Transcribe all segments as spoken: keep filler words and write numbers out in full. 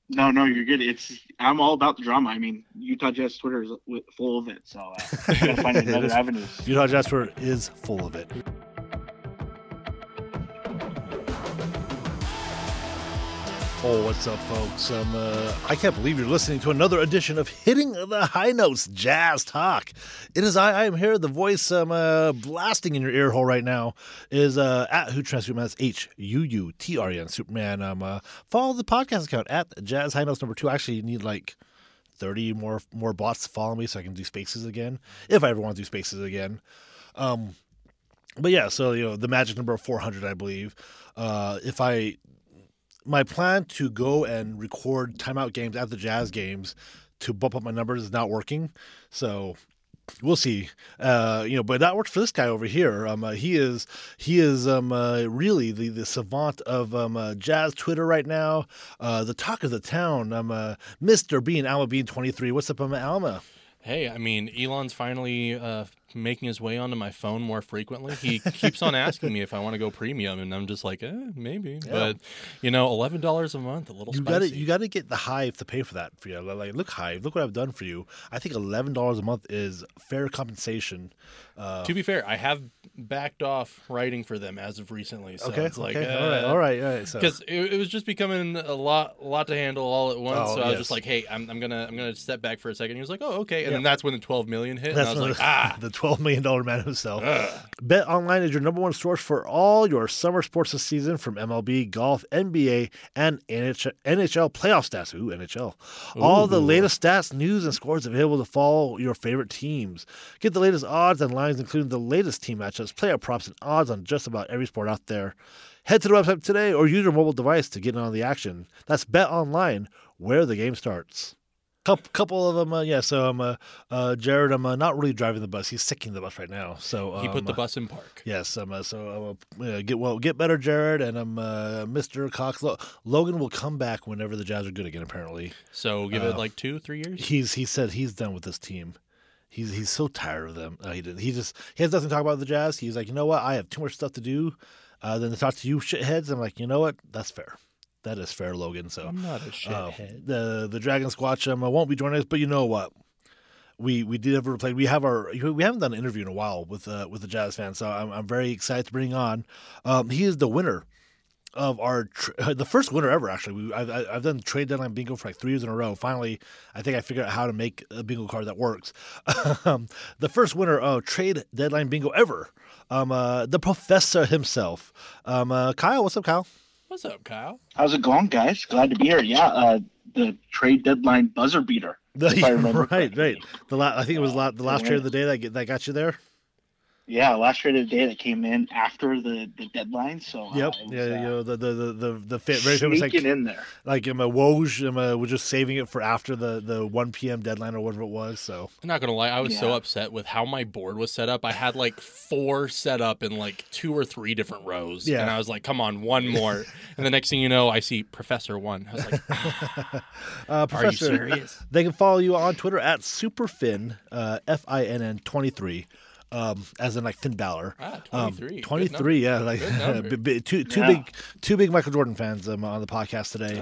No, no, you're good. It's I'm all about the drama. I mean, Utah Jazz Twitter is wi- full of it, so uh, I gotta find It another is- avenues. Utah Jazz Twitter is full of it. Oh, what's up, folks? Um, uh, I can't believe you're listening to another edition of Hitting the High Notes Jazz Talk. It is I. I am here. The voice um, uh, blasting in your ear hole right now is uh, at Huutran Superman. That's H U U T R E N Superman. Um, uh, follow the podcast account at Jazz High Notes number two. I actually need like thirty more more bots to follow me so I can do spaces again, if I ever want to do spaces again. Um, but yeah, so you know the magic number of four hundred, I believe. Uh, if I My plan to go and record timeout games at the Jazz games to bump up my numbers is not working. So we'll see. Uh, you know, but that worked for this guy over here. Um, uh, he is he is um uh, really the, the savant of um uh, Jazz Twitter right now. Uh, the talk of the town. Um, uh, Mister Bean Alma Bean twenty-three. What's up, Alma Alma? Hey, I mean, Elon's finally uh, making his way onto my phone more frequently. He keeps on asking me if I want to go premium, and I'm just like, eh, maybe. Yeah. But, you know, eleven dollars a month, a little You spicy. got to you got to get the Hive to pay for that for you. Like, look, Hive, look what I've done for you. I think eleven dollars a month is fair compensation. Uh, To be fair, I have backed off writing for them as of recently. So okay, it's like, okay, uh, all right, all right, all right. So Because it, it was just becoming a lot, a lot to handle all at once. Oh, so I was yes. just like, "Hey, I'm, I'm gonna, I'm gonna step back for a second." He was like, "Oh, okay." And Yeah. then that's when the twelve million hit, that's and I was the, like, "Ah, the twelve million dollar man himself. ugh." Bet Online is your number one source for all your summer sports this season, from M L B, golf, N B A, and N H L, N H L playoff stats. Ooh, N H L. All the Ooh. latest stats, news, and scores available to follow your favorite teams. Get the latest odds and lines, including the latest team matchups, player props, and odds on just about every sport out there. Head to the website today or use your mobile device to get in on the action. That's Bet Online, where the game starts. Couple, couple of them, uh, yeah. So I'm, uh, uh, Jared. I'm uh, not really driving the bus. He's sicking the bus right now. So um, He put the bus in park. Yes. Um, uh, so I'm uh, get well, get better, Jared, and I'm uh, Mister Cox. Lo- Logan will come back whenever the Jazz are good again. Apparently, So give Uh, it like two, three years. he's he said he's done with this team. He's he's so tired of them. Uh, he did. He just he has nothing to talk about with the Jazz. He's like, you know what? I have too much stuff to do uh, than to talk to you shitheads. I'm like, you know what? That's fair. That is fair, Logan. So I'm not a uh, shithead. the the Dragon Squatch um, won't be joining us, but you know what? We we did ever play. We have our we haven't done an interview in a while with uh, with the Jazz fans, so I'm I'm very excited to bring on. Um, he is the winner of our tr- the first winner ever. Actually, we I've, I've done trade deadline bingo for like three years in a row. Finally, I think I figured out how to make a bingo card that works. um, the first winner of trade deadline bingo ever. Um, uh, the professor himself. Um, uh, Kyle, what's up, Kyle? What's up, Kyle? How's it going, guys? Glad to be here. Yeah, uh, the trade deadline buzzer beater. If I remember right, correctly. right. The la- I think it was la- the last Yeah. trade of the day that get, that got you there. Yeah, last trade of the day that came in after the, the deadline. So uh, Yep. it was, Yeah. uh, You know the the the the, the fa- very famous like sneaking in there. like um, uh, Woj um, uh, was just saving it for after the the one p.m. deadline or whatever it was. So I'm not gonna lie, I was so Yeah. upset with how my board was set up. I had like four set up in like two or three different rows, Yeah. and I was like, "Come on, one more." And the next thing you know, I see Professor One. I was like, uh, "Are you Professor, serious?" they can follow you on Twitter at Superfinn, uh, F I N N twenty-three, um, as in like Finn Balor. Ah, Um, twenty-three. Good twenty-three, yeah, number. like Good number. b- b- two two Yeah. big two big Michael Jordan fans um, on the podcast today.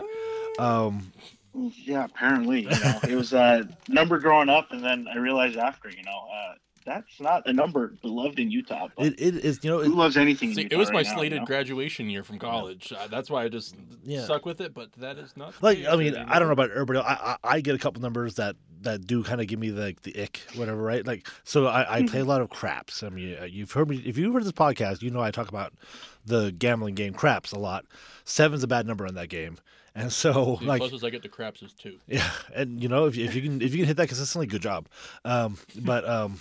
Um, Yeah, apparently. You know, it was a number growing up, and then I realized after, you know, uh, that's not a number beloved in Utah. But it, it is, you know, it, who loves anything in See, Utah it was my right now, slated you know? graduation year from college. Uh, that's why I just Yeah. stuck with it. But that is not the like case I mean, anymore. I don't know about everybody else. I, I I get a couple numbers that that do kind of give me the the ick, whatever, right? Like, so I, I play a lot of craps. I mean, uh, you've heard me if you've heard this podcast, you know I talk about the gambling game craps a lot. Seven's a bad number in that game, and so The like closest I get to craps is two. yeah, and you know if you, if you can if you can hit that consistently, good job. Um, but um.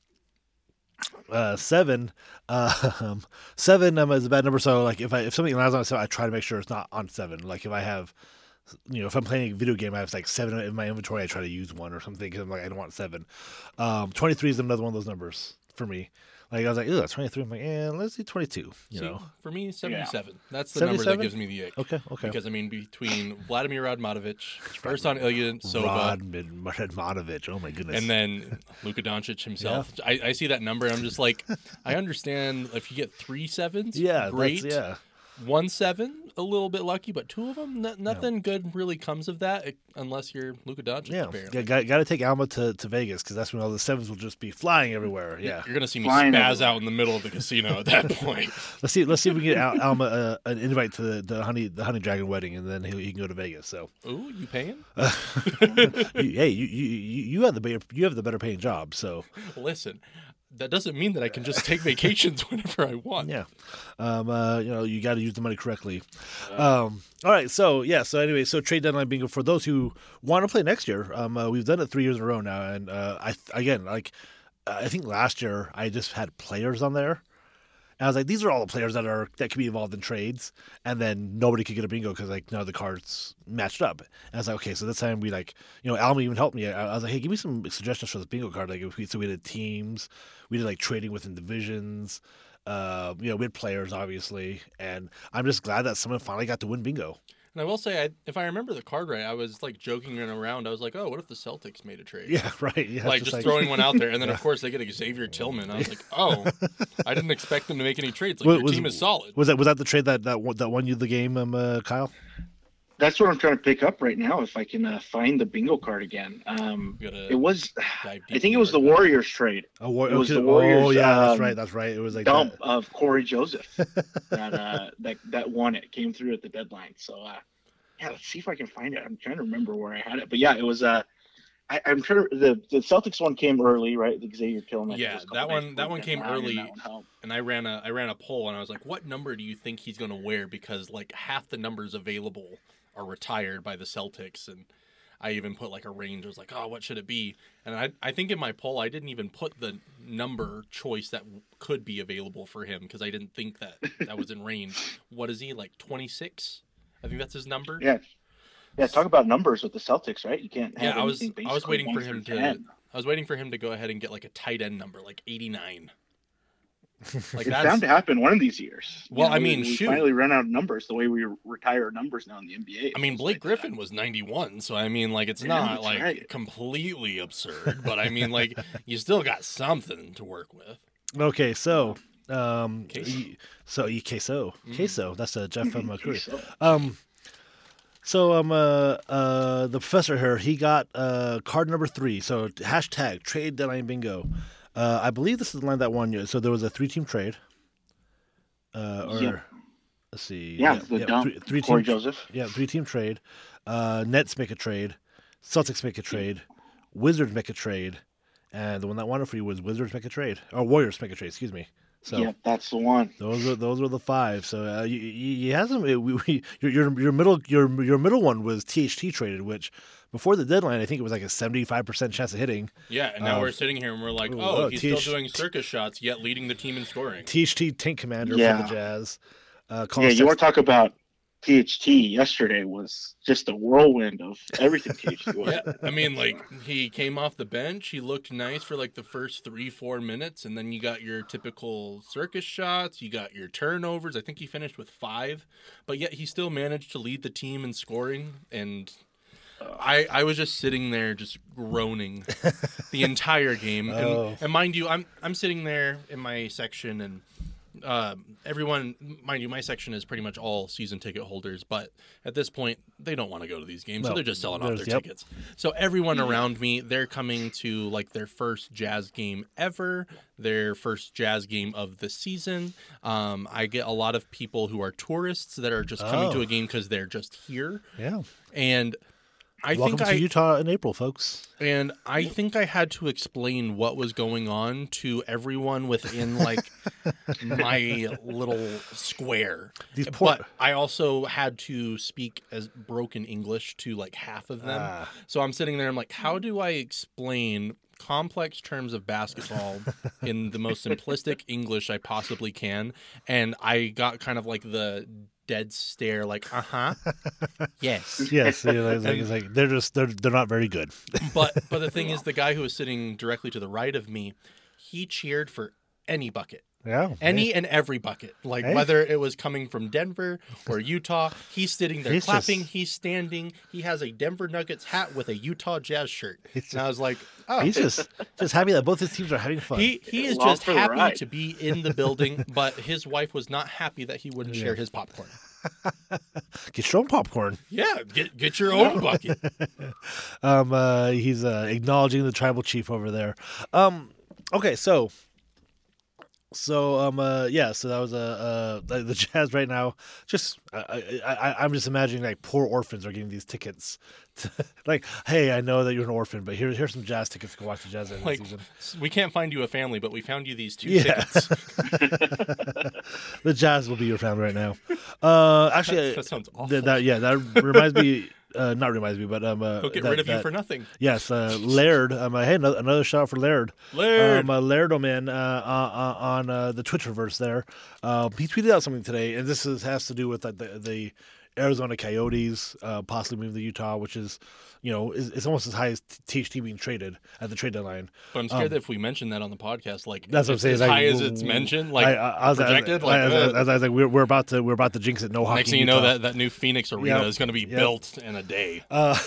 Uh, seven, uh, um, seven um, is a bad number. So, like, if I if something lands on seven, I try to make sure it's not on seven. Like, if I have, you know, if I'm playing a video game, I have like seven in my inventory. I try to use one or something because I'm like, I don't want seven. Um, twenty-three is another one of those numbers for me. Like, I was like, oh, that's twenty-three. I'm like, eh, let's do twenty-two. You See, know, for me, seventy-seven. That's the number seventy-seven? that gives me the ick. okay, okay. Because I mean, between Vladimir Radmanovic, Ersan Ilyasova, Rod Radmanovic. Oh my goodness. and then Luka Doncic himself. I, I see that number and I'm just like, I understand if you get three sevens, yeah, great. That's, yeah. One seven, a little bit lucky, but two of them, n- nothing yeah. good really comes of that it, unless you're Luka Doncic. Yeah, apparently. got, got to take Alma to, to Vegas because that's when all the sevens will just be flying everywhere. Yeah, you're gonna see me flying spaz everywhere. out in the middle of the casino at that point. let's see, let's see if we can get Al, Alma uh, an invite to the, the honey the honey dragon wedding, and then he, he can go to Vegas. So, ooh, you paying? Uh, hey, you, you you have the better, you have the better paying job. So, listen. That doesn't mean that I can just take vacations whenever I want. Yeah. Um, uh, you know, you got to use the money correctly. Um, all right. So, yeah. So, anyway, so trade deadline bingo for those who want to play next year. Um, uh, we've done it three years in a row now. And uh, I, again, like, I think last year I just had players on there. And I was like, these are all the players that are that could be involved in trades, and then nobody could get a bingo because like none of the cards matched up. And I was like, okay, so this time we like, you know, Alma even helped me. I, I was like, hey, give me some suggestions for this bingo card. Like, if we, so we did teams, we did like trading within divisions, uh, you know, we had players obviously, and I'm just glad that someone finally got to win bingo. And I will say, I, if I remember the card right, I was like joking around. I was like, "Oh, what if the Celtics made a trade?" Yeah, right. Yeah, like just, just like... throwing one out there, and then of course they get Xavier Tillman. I was like, "Oh, I didn't expect them to make any trades. Like was, your was, team is solid." Was that was that the trade that that that won you the game, um, uh, Kyle? That's what I'm trying to pick up right now. If I can uh, find the bingo card again, um, it was. I think it was the Warriors trade. Oh, war- it was okay. the Warriors. Oh, yeah, um, that's right. That's right. It was like dump that. of Corey Joseph that uh, that that won it. Came through at the deadline. So. Uh, Yeah, let's see if I can find it. I'm trying to remember where I had it, but yeah, it was. Uh, I, I'm trying to. The, the Celtics one came early, right? The Xavier Tillman. Yeah, that one. That one came early, and, one and I ran a I ran a poll, and I was like, "What number do you think he's going to wear?" Because like half the numbers available are retired by the Celtics, and I even put like a range. I was like, "Oh, what should it be?" And I I think in my poll I didn't even put the number choice that could be available for him because I didn't think that that was in range. What is he like? twenty-six? I think that's his number. Yeah, yeah. Talk about numbers with the Celtics, right? You can't. Have yeah, I was. I was waiting for him to. ten. I was waiting for him to go ahead and get like a tight end number, like eighty-nine. Like it's bound to happen one of these years. Well, you know, I mean, we, we shoot. finally run out of numbers the way we retire numbers now in the N B A. I mean, Blake like Griffin that. was ninety-one, so I mean, like, it's Yeah, not that's like right. completely absurd, but I mean, like, you still got something to work with. Okay, so. Um, Queso. y- so y- queso, Mm. queso. That's a Jeff um, Curry. Queso. Um, so um, uh, uh, the professor here, he got uh card number three. So hashtag trade deadline bingo. Uh, I believe this is the line that won you. So there was a three team trade. Uh, or Yeah. let's see. Yeah, the dump. three, three Corey team, Joseph. Yeah, three team trade. Uh, Nets make a trade. Celtics make a trade. Wizards make a trade. And the one that won it for you was Wizards make a trade. Or Warriors make a trade, excuse me. So Yeah, that's the one. those are those are the five. So uh, you, you, you have some. We, we, your, your your middle your your middle one was T H T traded, which before the deadline I think it was like a seventy five percent chance of hitting. Yeah, and now Uh, we're sitting here and we're like, oh, oh, wow, he's T H- still doing circus shots, yet leading the team in scoring. T H T tank commander Yeah. for the Jazz. Uh, Yeah, Colin you want Sexton- to talk about T H T yesterday was just a whirlwind of everything T H T was. Yeah, I mean, like, he came off the bench. He looked nice for, like, the first three, four minutes. And then you got your typical circus shots. You got your turnovers. I think he finished with five. But yet he still managed to lead the team in scoring. And I I was just sitting there just groaning the entire game. And, Oh. and mind you, I'm I'm sitting there in my section and... Uh, everyone, mind you, my section is pretty much all season ticket holders, but at this point, they don't want to go to these games, so No, they're just selling off their there's- yep. tickets. So everyone around me, they're coming to like their first Jazz game ever, their first Jazz game of the season. Um, I get a lot of people who are tourists that are just coming Oh. to a game because they're just here, Yeah. and I Welcome think to I Utah in April, folks. and I think I had to explain what was going on to everyone within like my little square. These poor- But I also had to speak as broken English to like half of them. Ah. So I'm sitting there, I'm like, how do I explain complex terms of basketball in the most simplistic English I possibly can? And I got kind of like the dead stare, like, uh-huh. Yes. Yes, yeah, it's, like, it's like they're just they're they're not very good. But but the thing is, the guy who was sitting directly to the right of me, he cheered for any bucket. Yeah, Any hey. and every bucket. Like Hey. whether it was coming from Denver or Utah, he's sitting there He's clapping, just- he's standing, he has a Denver Nuggets hat with a Utah Jazz shirt. He's and I was like, oh. He's just just happy that both his teams are having fun. He he is Along just for the happy ride. to be in the building, but his wife was not happy that he wouldn't Yeah. share his popcorn. Get your own popcorn. Yeah, get get your own bucket. um, uh, he's uh, acknowledging the tribal chief over there. Um, okay, so, so um, uh, yeah, so that was a uh, uh, the Jazz right now. Just I, I, I, I'm just imagining like poor orphans are getting these tickets. To, like, hey, I know that you're an orphan, but here, here's some Jazz tickets to go watch the Jazz end of the Like, season. we can't find you a family, but we found you these two Yeah. tickets. The Jazz will be your family right now. Uh, actually, That, that sounds awful. th- that yeah, that reminds me. Uh, not reminds me, but um, uh, He'll get that- rid of you that- for nothing. Yes, uh, Laird. Um, uh, hey, another, another shout out for Laird. Laird. Um, uh, Lairdoman uh, uh, on uh, the Twitterverse there. Uh, he tweeted out something today, and this is, has to do with like, the the Arizona Coyotes uh, possibly moving to Utah, which is, you know, is, it's almost as high as T H T being traded at the trade deadline. But I'm scared that if we mention that on the podcast, like That's what I'm as, saying. as like, high as w- it's w- mentioned, like I, I, I was, projected, I, like I, I, uh, I, was like, we're, we're about to we're about to jinx it. No hockey. next thing in you know, Utah. that, that new Phoenix arena Yep. is going to be Yep. built in a day. Uh,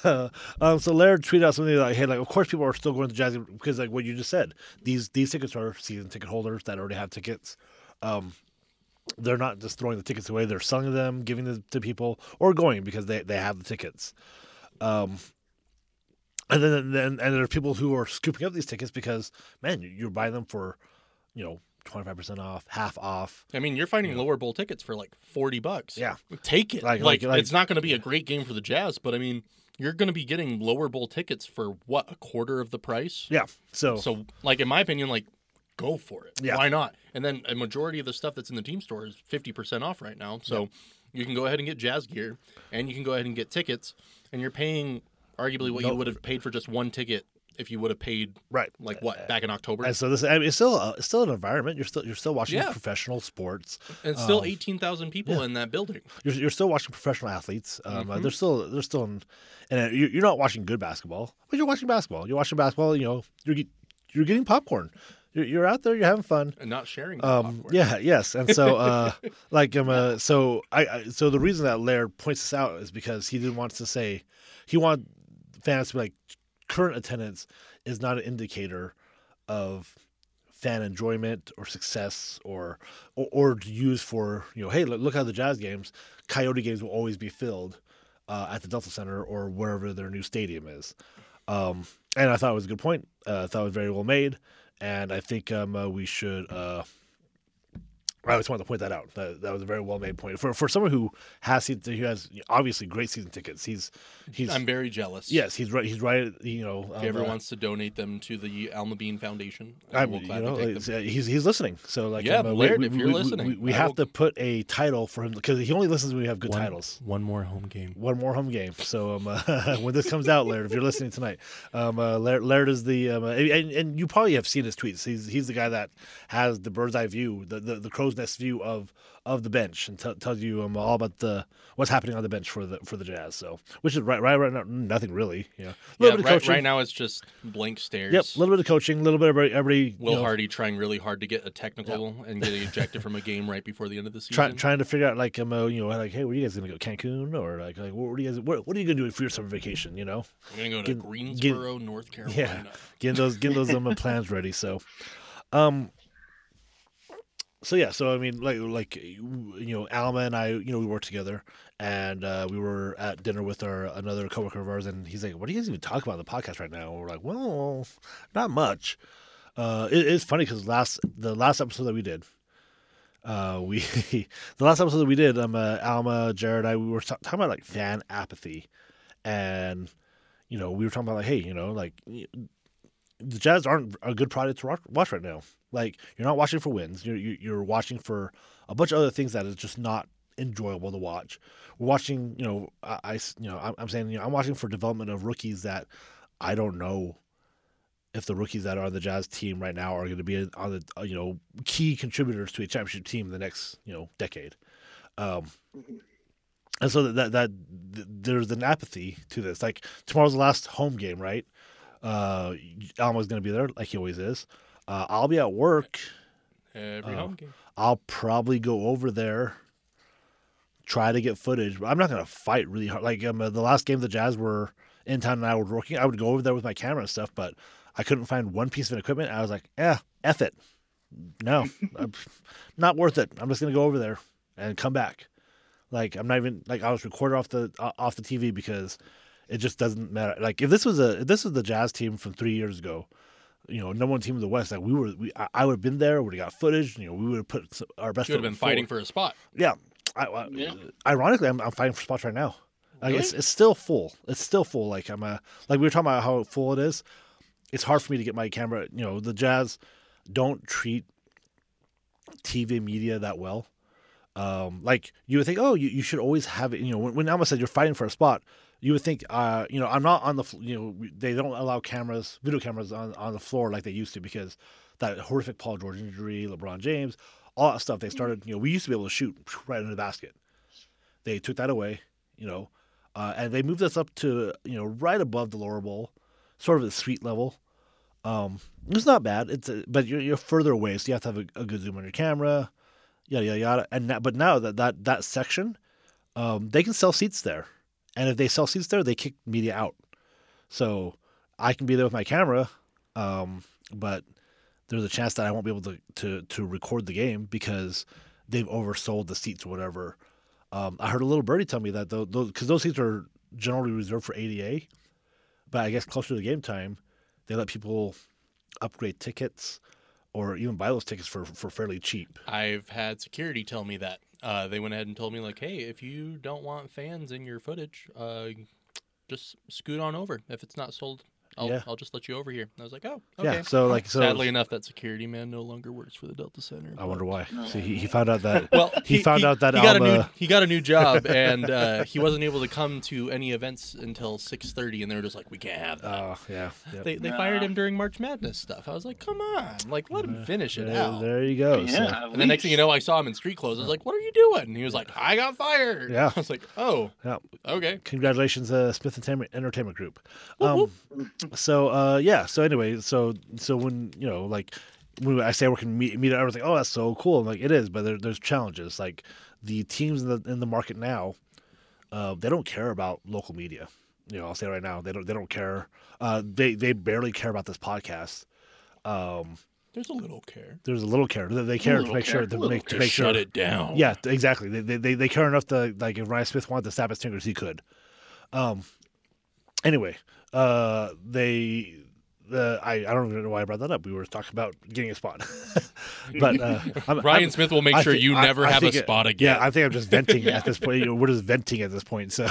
um, so Laird tweeted out something like, "Hey, like, of course, people are still going to Jazz because, like, what you just said, these these tickets are season ticket holders that already have tickets. Um, they're not just throwing the tickets away; they're selling them, giving them to people, or going because they, they have the tickets. Um, and then then and there are people who are scooping up these tickets because, man, you're buying them for, you know, twenty-five percent off, half off. I mean, you're finding lower bowl tickets for like forty bucks. Yeah. Take it. Like- Like, like- like- it's not going to be a great game for the Jazz, but I mean, you're going to be getting lower bowl tickets for what, a quarter of the price? Yeah. So, So, like, in my opinion, like, go for it. Yeah. Why not? And then a majority of the stuff that's in the team store is fifty percent off right now. So you can go ahead and get Jazz gear, and you can go ahead and get tickets, and you're paying arguably what No- you would have paid for just one ticket if you would have paid, right. like, what, back in October? And so this, I mean, it's still uh, it's still an environment. You're still you're still watching Yeah. professional sports. And still um, eighteen thousand people yeah. in that building. You're, you're still watching professional athletes. Um, Mm-hmm. uh, they're still they're still in, and uh, you're, you're not watching good basketball, but you're watching basketball. You're watching basketball. You know, you're get- you're getting popcorn. You're, you're out there. You're having fun. And not sharing the Um, popcorn. yeah, yes, and so uh, like um, uh, so I, I so the reason that Laird points this out is because he didn't want to say he wanted fans to be like current attendance is not an indicator of fan enjoyment or success or or, or to use for, you know, hey, look, look how the Jazz games, Coyote games will always be filled uh, at the Delta Center or wherever their new stadium is. Um, and I thought it was a good point. Uh, I thought it was very well made, and I think um, uh, we should. Uh, I just wanted to point that out. That, that was a very well made point for for someone who has who has obviously great season tickets. He's he's I'm very jealous. yes, he's right. He's right. You know, If he ever um, uh, wants to donate them to the Alma Bean Foundation, I I'm, will you gladly know, take like, them. he's he's listening. So like, Yeah, um, uh, Laird, we, if we, you're we, listening, we, we I have will- to put a title for him because he only listens when we have good One- titles. One more home game. One more home game. So um, uh, when this comes out, Laird, if you're listening tonight, um, uh, Laird, Laird is the um, uh, and, and you probably have seen his tweets. He's he's the guy that has the bird's eye view, the the, the crow's nest view of of the bench, and t- tells you um, all about the what's happening on the bench for the for the Jazz. So which is right right right now nothing really. You know, a Yeah, little bit of right, coaching. right now it's just blank stares. Yep, a little bit of coaching, a little bit of everybody. everybody Will you know, Hardy trying really hard to get a technical and getting ejected from a game right before the end of the season. Try, trying to figure out like um, uh, you know, like, hey, where are you guys gonna go? Cancun or like, like what are you guys? What, what are you gonna do for your summer vacation? You know, I'm gonna go to get- Greensboro, North Carolina. yeah, getting those getting those um, plans ready. So, um, so yeah, so I mean, like like you know, Alma and I, you know, we worked together, and uh, we were at dinner with our another coworker of ours, and he's like, "What do you guys even talk about on the podcast right now?" And we're like, "Well, not much." Uh, it, it's funny because last the last episode that we did, uh, we the last episode that we did, um, uh, Alma, Jared, and I, we were ta- talking about like fan apathy, and you know, we were talking about like, hey, you know, like the Jazz aren't a good product to watch right now. Like, you're not watching for wins. You're you're watching for a bunch of other things that is just not enjoyable to watch. We're watching, you know, I, I you know, I'm, I'm saying, you know, I'm watching for development of rookies that I don't know if the rookies that are on the Jazz team right now are going to be on the, uh, you know, key contributors to a championship team in the next, you know, decade. Um, and so that, that, that there's an apathy to this. Like, tomorrow's the last home game, right? Uh, Alma's going to be there like he always is. Uh, I'll be at work. Every Uh, home game. I'll probably go over there, try to get footage. But I'm not going to fight really hard. Like um, uh, the last game the Jazz were in town and I were working, I would go over there with my camera and stuff, but I couldn't find one piece of equipment. I was like, yeah, F it. No, I'm- not worth it. I'm just going to go over there and come back. Like I'm not even like I was recorded off the uh, off the T V because it just doesn't matter. Like if this was a if this was the Jazz team from three years ago, you know, number one team in the West, like we were, we I, I would have been there. Would have got footage. You know, we would have put our best. You would have been fighting for a spot. Yeah. I, I, Yeah. Ironically, I'm, I'm fighting for spots right now. Like Really? it's it's still full. It's still full. Like I'm a like we were talking about how full it is. It's hard for me to get my camera. You know, the Jazz don't treat T V media that well. Um, like you would think, oh, you, you should always have it. You know, when, when Alma said you're fighting for a spot, you would think, uh, you know, I'm not on the. fl- You know, they don't allow cameras, video cameras on, on the floor like they used to because that horrific Paul George injury, LeBron James, all that stuff. They started. You know, we used to be able to shoot right into the basket. They took that away. You know, uh, and they moved us up to you know right above the lower bowl, sort of the suite level. Um, it's not bad. It's a, but you're you're further away, so you have to have a, a good zoom on your camera, yada yada yada. And now, but now that that that section, um, they can sell seats there, and if they sell seats there, they kick media out. So I can be there with my camera, um, but there's a chance that I won't be able to to to record the game because they've oversold the seats or whatever. Um, I heard a little birdie tell me that those because those seats are generally reserved for A D A, but I guess closer to game time, they let people upgrade tickets or even buy those tickets for, for fairly cheap. I've had security tell me that. Uh, they went ahead and told me, like, hey, if you don't want fans in your footage, uh, just scoot on over. If it's not sold, I'll, Yeah. I'll just let you over here. And I was like, oh, okay. Yeah, so like so. Sadly enough, that security man no longer works for the Delta Center. I but- wonder why. See, he, he found out that Well, he, found out that he got a new Alma. he got a new job, and uh, he wasn't able to come to any events until six thirty, and they were just like, we can't have that. Oh yeah, yep. They they fired him during March Madness stuff. I was like, come on, like let him finish it there, out. there you go. Yeah. So, at And the next thing you least. know, I saw him in street clothes. I was like, what are you doing? And he was like, I got fired. Yeah. I was like, oh, yeah. okay. Congratulations, uh, Smith Entertainment, Entertainment Group. Um, so uh, yeah. So anyway, so so when you know, like when I say we can meet, meet everything, oh, that's so cool. I'm like it is, but there, there's challenges. Like the teams in the in the market now, uh, they don't care about local media. You know, I'll say right now, they don't they don't care. Uh, they they barely care about this podcast. Um, There's a little care. there's a little care. They, they care to little make sure care, to a little make to Just make sure. shut it down. Yeah, exactly. They, they they they care enough to like if Ryan Smith wanted to snap his fingers, he could. Um. Anyway, uh, they. Uh, I, I don't even know why I brought that up. We were talking about getting a spot, but uh, I'm, Ryan I'm- Smith will make I sure think- you I- never I have a think it- spot again. Yeah, I think I'm just venting at this point. You know, we're just venting at this point. So,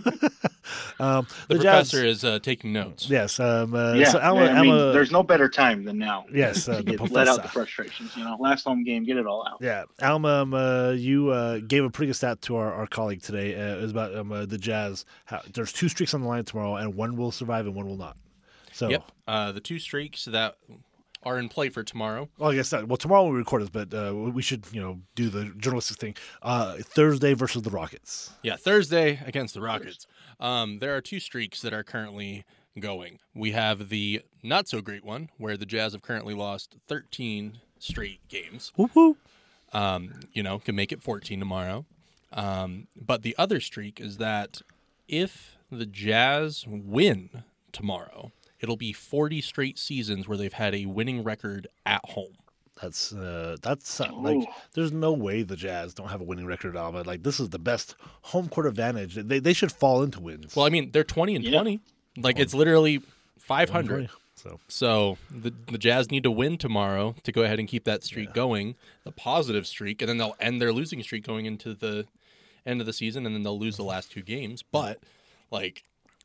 um, the, the professor Jazz, is uh, taking notes. yes, um, uh, Yeah, so Alma, I mean, Alma- there's no better time than now. yes, uh, to the get, let out the professor. frustrations. You know, last home game, get it all out. Yeah, Alma, um, uh, you uh, gave a pretty good stat to our, our colleague today. Uh, it was about um, uh, the Jazz. How, there's two streaks on the line tomorrow, and one will survive and one will not. So, Yep. Uh, the two streaks that are in play for tomorrow. well, I guess that, well, tomorrow we record this, but uh, we should, you know, do the journalistic thing. Uh, Thursday versus the Rockets. Yeah, Thursday against the Rockets. Um, there are two streaks that are currently going. We have the not so great one, where the Jazz have currently lost thirteen straight games. Whoop whoop. Um, you know, can make it fourteen tomorrow. Um, but the other streak is that if the Jazz win tomorrow, it'll be forty straight seasons where they've had a winning record at home. That's uh, that's uh, like Ooh. there's no way the Jazz don't have a winning record, Alma. Like this is the best home court advantage. They they should fall into wins. Well, I mean, they're twenty and Yeah. twenty. Like it's literally five hundred. So So the the Jazz need to win tomorrow to go ahead and keep that streak going, the positive streak, and then they'll end their losing streak going into the end of the season, and then they'll lose the last two games. But like,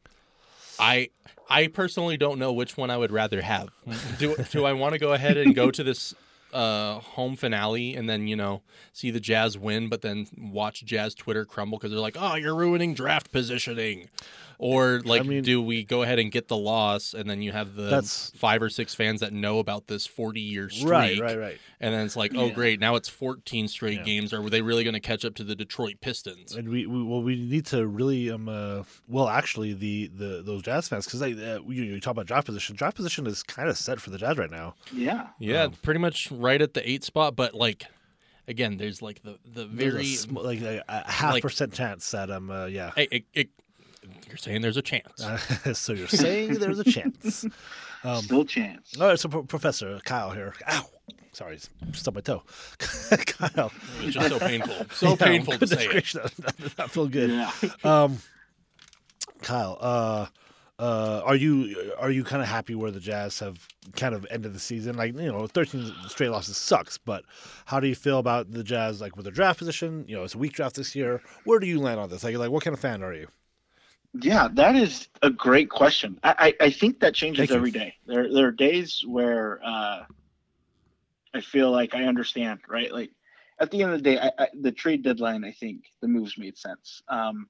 I I personally don't know which one I would rather have. Do do I want to go ahead and go to this uh, home finale and then you know see the Jazz win, but then watch Jazz Twitter crumble because they're like, oh, you're ruining draft positioning? Or like, mean- do we go ahead and get the loss, and then you have the That's- five or six fans that know about this forty-year streak, right, right, right. and then it's like, oh, Yeah. great, now it's fourteen straight Yeah. games. Are they really going to catch up to the Detroit Pistons? And we, we well we need to really um uh, well actually the, the those Jazz fans because they uh, you, you talk about draft position. Draft position is kind of set for the Jazz right now. Yeah. Yeah, pretty much right at the eight spot, but like, again, there's like the the There's very a sm- like a, a half like- percent chance that um uh, yeah. Hey, it, it, you're saying there's a chance. Uh, so you're saying there's a chance. Um, Still chance. all right, so Pro- Professor Kyle here. Ow. Sorry, stubbed my toe. Kyle. It was just so painful. So Yeah, painful to goodness say it. gracious, That, that does not feel good. Yeah. Um, Kyle, uh, uh, are you are you kind of happy where the Jazz have kind of ended the season? Like, you know, thirteen straight losses sucks, but how do you feel about the Jazz, like with their draft position? You know, it's a weak draft this year. Where do you land on this? Like, like what kind of fan are you? Yeah, that is a great question. I, I, I think that changes Thank you. every day. There there are days where uh, I feel like I understand, right? Like at the end of the day, I, I, the trade deadline, I think the moves made sense. Um,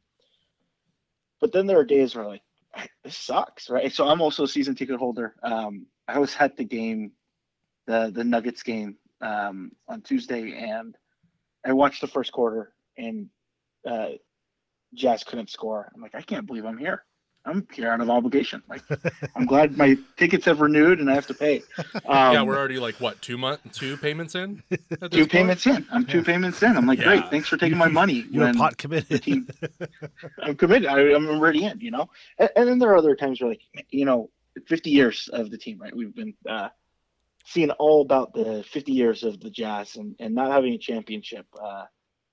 but then there are days where like, this sucks, right? So I'm also a season ticket holder. Um, I was at the game, the the Nuggets game um, on Tuesday, and I watched the first quarter, and uh, Jazz couldn't score. I'm like, I can't believe I'm here. I'm here out of obligation. Like, I'm glad my tickets have renewed and I have to pay. Um, Yeah, we're already like what two month two payments in. At this two point? payments in. I'm two payments in. I'm like, Yeah. great, thanks for taking my money. You're when pot the committed. team- I'm committed. I, I'm already in. You know. And, and then there are other times where, like, you know, fifty years of the team, right? We've been uh, seeing all about the fifty years of the Jazz, and, and not having a championship uh,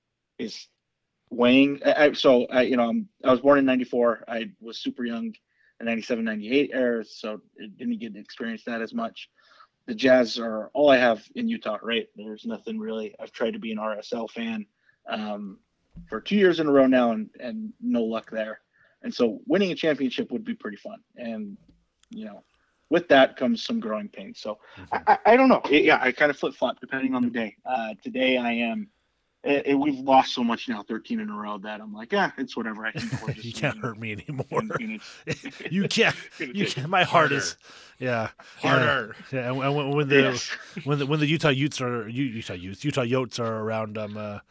is weighing. I, I- so I, you know, I'm, I was born in ninety-four. I was super young in ninety-seven, ninety-eight era, so it didn't get to experience that as much. The Jazz are all I have in Utah, right? There's nothing really. I've tried to be an R S L fan um, for two years in a row now, and, and no luck there. And so winning a championship would be pretty fun. And, you know, with that comes some growing pains. So I, I, I don't know. It- yeah, I kind of flip-flop depending on the day. Uh, today I am It, it, we've lost so much now, thirteen in a row, that I'm like, yeah, it's whatever. I can afford this You can't season. hurt me anymore. And- and it's- You can't. gonna You take can't. My heart harder. is. Yeah. Harder. Yeah. And when, when the Yes. when the when the Utah Utes are U- Utah Utes Utah Yotes are around, um, uh,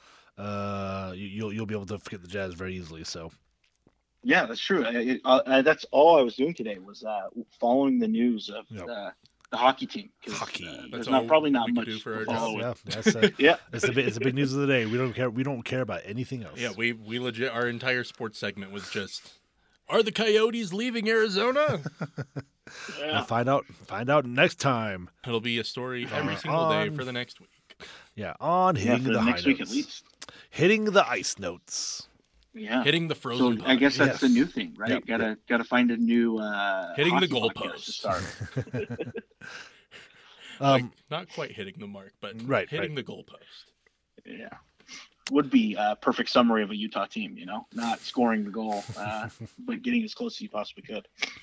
uh, you, you'll you'll be able to forget the Jazz very easily. So Yeah, that's true. I, it, uh, I, that's all I was doing today was uh, following the news of Yep. uh, the hockey team. 'cause, Hockey. Uh, That's there's all not probably not we can much do for to our follow jobs. yeah, with. that's uh, Yeah. it's the bi- it's the big news of the day. We don't care. We don't care about anything else. Yeah, we we legit our entire sports segment was just are the Coyotes leaving Arizona? We'll Yeah. find out. Find out next time. It'll be a story every Uh, single day on- for the next week. Yeah, on Yeah, hitting for the the high next week notes. at least. Hitting the ice notes. Yeah. Hitting the frozen So puck. I guess that's Yes. the new thing, right? Yep. Gotta gotta find a new uh, Hitting the hockey podcast goalpost. to start. Um, like, not quite hitting the mark, but Right, hitting right. the goalpost. Yeah. Would be a perfect summary of a Utah team, you know, not scoring the goal, uh, but getting as close as you possibly could.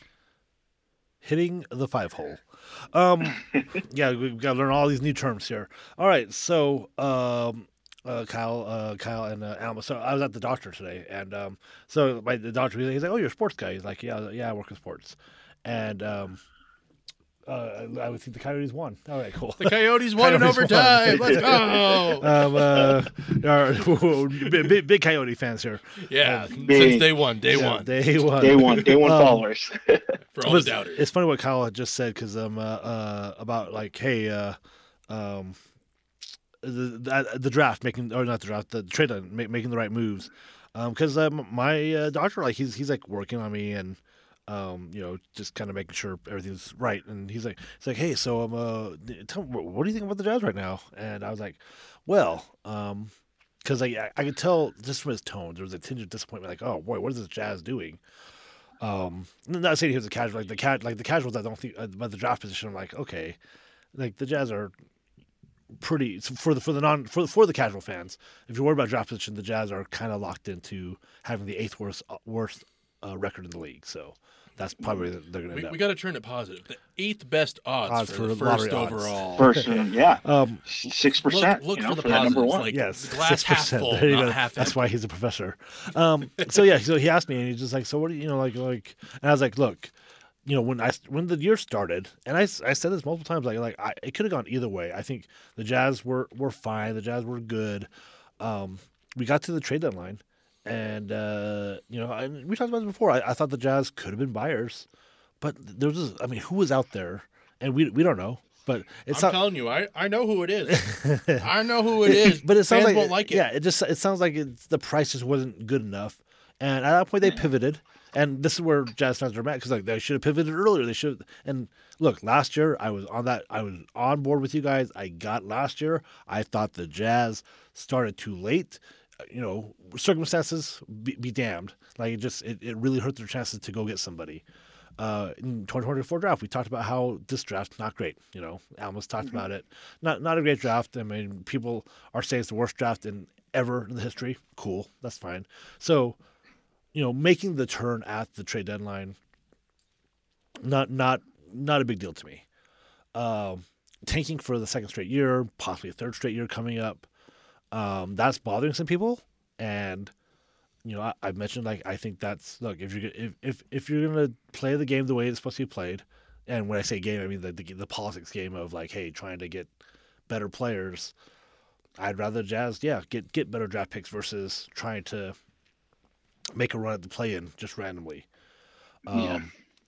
hitting the five hole. Um, yeah, we've got to learn all these new terms here. All right, so um, uh, Kyle, uh, Kyle, and uh, Alma. So I was at the doctor today, and um, so my the doctor he's like, "Oh, you're a sports guy." He's like, "Yeah, yeah, I work in sports," and um, uh, I would think the Coyotes won. All right, cool. The Coyotes won in Coyotes overtime. won. Let's go. um, uh, our, big, big, big Coyote fans here. yeah, Big- since day one, day Yeah, one. Day one. Day one, day one Um, followers. for all But the doubters. It's funny what Kyle had just said because um uh, uh about like hey uh um the the, the draft making or not the draft the trade line, ma- making the right moves um because um, my uh, doctor like he's he's like working on me and um you know just kind of making sure everything's right and he's like he's like hey so um uh tell me, what do you think about the Jazz right now, and I was like well um because I I could tell just from his tone there was a tinge of disappointment like oh boy what is this Jazz doing. Um, I'm not saying he was a casual, like the cat, like the casuals. I don't think, uh, but the draft position, I'm like, okay, like the Jazz are pretty for the for the non for for the casual fans. If you're worried about draft position, the Jazz are kind of locked into having the eighth worst worst uh, record in the league. So that's probably where they're going to We, end up. we got to turn it positive. The eighth best odds, Odds for, for the lottery first odds. overall. First, uh, yeah, um, six Look, percent. look you know, for the for that number positives. one. Like yes, the glass half six percent. full, There you not go. half That's empty. why he's a professor. Um, so yeah, so he asked me, and he's just like, so what do you, you know, like, like, and I was like, look, you know, when I when the year started, and I, I said this multiple times, like, like I, it could have gone either way. I think the Jazz were were fine. The Jazz were good. Um, we got to the trade deadline, and uh, you know, I, we talked about it before. I, I thought the Jazz could have been buyers, but there was, just, I mean, who was out there, and we we don't know. But it's I'm not. telling you, I, I know who it is. I know who it is. But it sounds Fans like won't like it. Yeah, it just it sounds like it's, the price just wasn't good enough. And at that point, they pivoted. And this is where Jazz fans are mad because like they should have pivoted earlier. They should. And look, last year I was on that. I was on board with you guys. I got last year. I thought the Jazz started too late. You know, circumstances be, be damned. Like it just it, it really hurt their chances to go get somebody. Uh, in twenty twenty-four draft, we talked about how this draft not great. You know, Almost talked mm-hmm. about it. Not not a great draft. I mean, people are saying it's the worst draft in ever in the history. Cool, that's fine. So. You know, making the turn at the trade deadline, not not not a big deal to me. Um, tanking for the second straight year, possibly a third straight year coming up, um, that's bothering some people. And you know, I, I mentioned like I think that's look if you if if if you're gonna play the game the way it's supposed to be played, and when I say game, I mean the the, the politics game of like, hey, trying to get better players. I'd rather Jazz, yeah, get get better draft picks versus trying to make a run at the play-in just randomly. Um, yeah.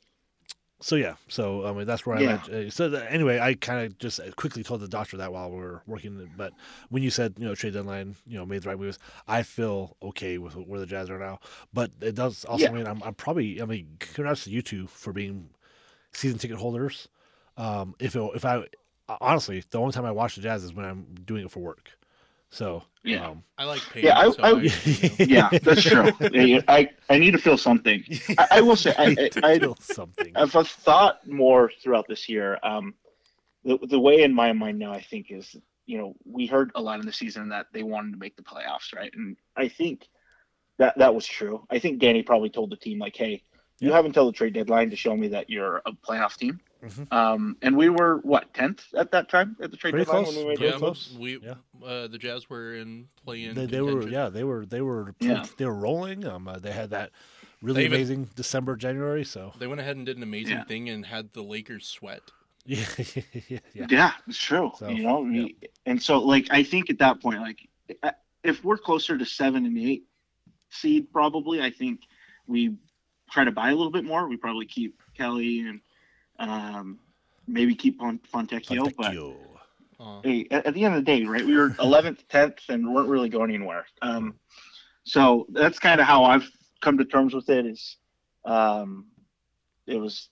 So yeah, so I mean that's where yeah. I'm at. So anyway, I kind of just quickly told the doctor that while we were working. But when you said you know trade deadline, you know made the right moves, I feel okay with where the Jazz are now. But it does also yeah. mean I'm, I'm probably I mean congrats to you two for being season ticket holders. Um, if it, if I honestly the only time I watch the Jazz is when I'm doing it for work. So yeah, um, I like paying. Yeah, I, so I, I, you know. yeah, that's true. I, I need to feel something. I, I will say, I, I, I feel something. I've thought more throughout this year. Um, the the way in my mind now, I think is you know we heard a lot in the season that they wanted to make the playoffs, right? And I think that that was true. I think Danny probably told the team like, hey, you yeah. have until the trade deadline to show me that you're a playoff team. Mm-hmm. Um, and we were what tenth at that time at the trade Pretty deadline close. when we made yeah, it. Close. We yeah. uh, the Jazz were in play-in. They, they were yeah they were they were yeah. they were rolling. Um, uh, they had that really even, amazing December January. So they went ahead and did an amazing yeah. thing and had the Lakers sweat. Yeah, yeah, yeah. yeah, it's true. So, you know, yeah. and so like I think at that point, like if we're closer to seven and eight seed, probably I think we try to buy a little bit more. We probably keep Kelly and um. Maybe keep on Fontecchio, but uh, hey, at, at the end of the day, right? We were eleventh, tenth, and weren't really going anywhere. Um, so that's kind of how I've come to terms with it. Is um, it was?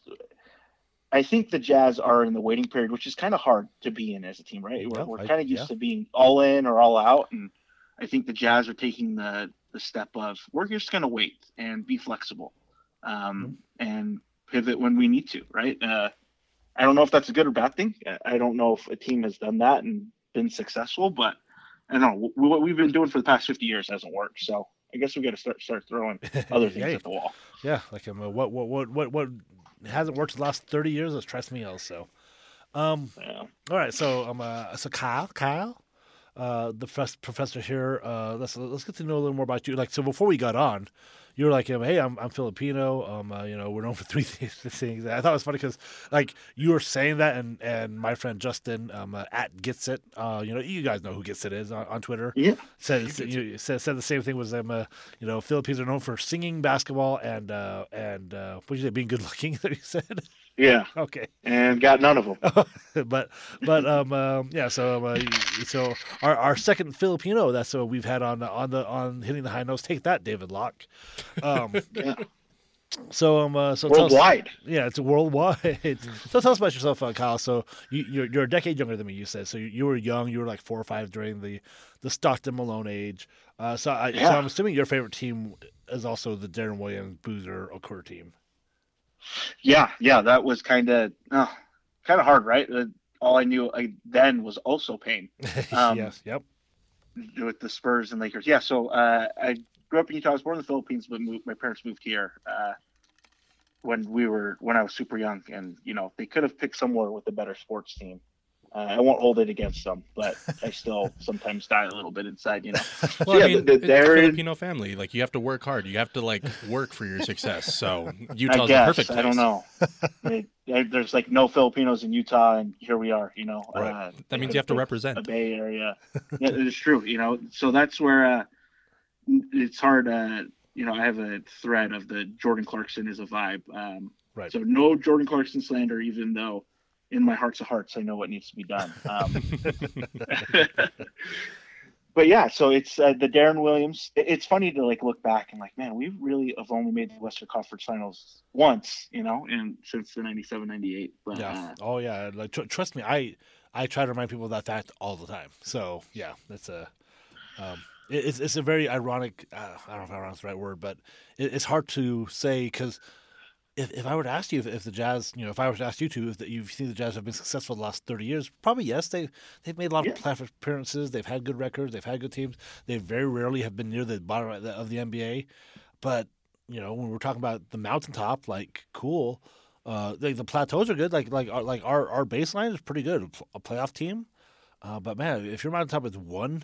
I think the Jazz are in the waiting period, which is kind of hard to be in as a team, right? We're, yeah, we're kind of used yeah. to being all in or all out, and I think the Jazz are taking the the step of we're just going to wait and be flexible, um, mm-hmm. and pivot when we need to, right? Uh, I don't know if that's a good or bad thing. I don't know if a team has done that and been successful, but I don't know. What we've been doing for the past fifty years hasn't worked. So I guess we got to start start throwing other things yeah. at the wall. Yeah, like um, what what what what what hasn't worked the last thirty years? Let's try something else. So, um, yeah. All right. So um, uh, so Kyle, Kyle, uh, the f- professor here. Uh, let's let's get to know a little more about you. Like so, before we got on. You were like, hey, I'm I'm Filipino. Um, uh, you know, we're known for three things. I thought it was funny because, like, you were saying that, and, and my friend Justin um, uh, at Gets It, uh, you know, you guys know who Gets It is on, on Twitter. Yeah. Said you said, said the same thing. Was um, uh, you know, Philippines are known for singing, basketball, and uh, and uh, what did you say, being good looking? That you said. Yeah. Okay. And got none of them. but but um, um yeah. So um, uh, so our, our second Filipino that's what we've had on the on the on hitting the high notes. Take that, David Locke. Um, yeah. So um uh, so worldwide. Tell us, yeah, it's worldwide. So tell us about yourself, uh, Kyle. So you, you're you're a decade younger than me. You said so. You, you were young. You were like four or five during the the Stockton Malone age. Uh, so I yeah. so I'm assuming your favorite team is also the Darren Williams, Boozer, Okur team. Yeah, yeah, that was kind of uh, kind of hard, right? Uh, all I knew I, then was also pain. Um, yes, yep. With the Spurs and Lakers, yeah. So uh, I grew up in Utah. I was born in the Philippines, but moved, my parents moved here uh, when we were when I was super young, and you know they could have picked somewhere with a better sports team. Uh, I won't hold it against them, but I still sometimes die a little bit inside, you know. Well, so, I yeah, mean, the, the, it's a they're Filipino family. Like you have to work hard. You have to like work for your success. So Utah's I guess, the perfect place. I don't know. it, it, there's like no Filipinos in Utah, and here we are. You know, right. uh, that means you have to represent a Bay Area. Yeah, it's true. You know, so that's where uh, it's hard. Uh, you know, I have a thread of the Jordan Clarkson is a vibe. Um, right. So no Jordan Clarkson slander, even though. In my hearts of hearts, I know what needs to be done. Um, but yeah, so it's uh, the Darren Williams. It, it's funny to like look back and like, man, we really have only made the Western Conference Finals once, you know, and since the ninety-seven ninety-eight. But Yeah. uh, Oh yeah. Like tr- trust me, I I try to remind people of that fact all the time. So yeah, that's a um, it, it's it's a very ironic. Uh, I don't know if ironic is the right word, but it, it's hard to say because if, if I were to ask you if, if the Jazz, you know, if I were to ask you two if the, you think the Jazz have been successful the last thirty years, probably yes. They they've made a lot yeah, of playoff appearances. They've had good records. They've had good teams. They very rarely have been near the bottom of the, of the N B A. But you know, when we're talking about the mountaintop, like cool, uh, like the plateaus are good. Like like our, like our our baseline is pretty good. A playoff team, uh, but man, if your mountaintop is one,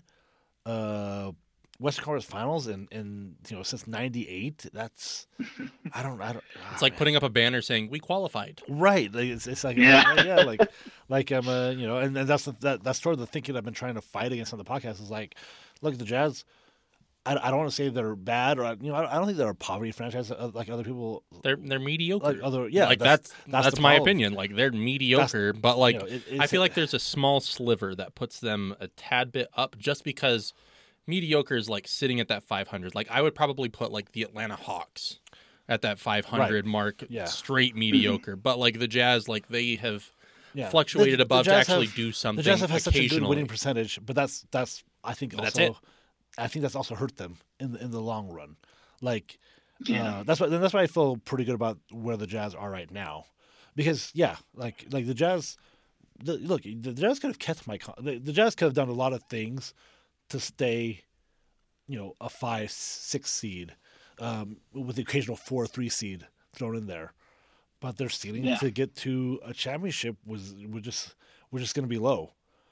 uh, Western Conference Finals and and you know since ninety-eight, that's I don't I don't. It's ah, like man. putting up a banner saying we qualified. Right, like it's, it's like Yeah. yeah, yeah, like like I'm uh, you know, and, and that's the, that that's sort of the thinking I've been trying to fight against on the podcast is like, look, the Jazz. I, I don't want to say they're bad or you know I don't think they're a poverty franchise uh, like other people They're they're mediocre. like other yeah like that's that's that's, that's, the my problem. opinion. Like they're mediocre, but like You know, it- I it's- feel like there's a small sliver that puts them a tad bit up just because mediocre is like sitting at that five hundred. Like I would probably put like the Atlanta Hawks at that five hundred mark, Yeah. straight mediocre. But like the Jazz, like they have yeah. fluctuated The- the above to Jazz actually have- do something The Jazz have had such a good occasionally. winning percentage, but that's that's I think But that's also it. I think that's also hurt them in the, in the long run. Like Yeah. uh, that's why that's why I feel pretty good about where the Jazz are right now, because yeah, like like the Jazz, the, look, the Jazz could have kept my con- the, the Jazz could have done a lot of things to stay, you know, a five six seed, um, with the occasional four three seed thrown in there, but their ceiling Yeah. to get to a championship was was just was just going to be low.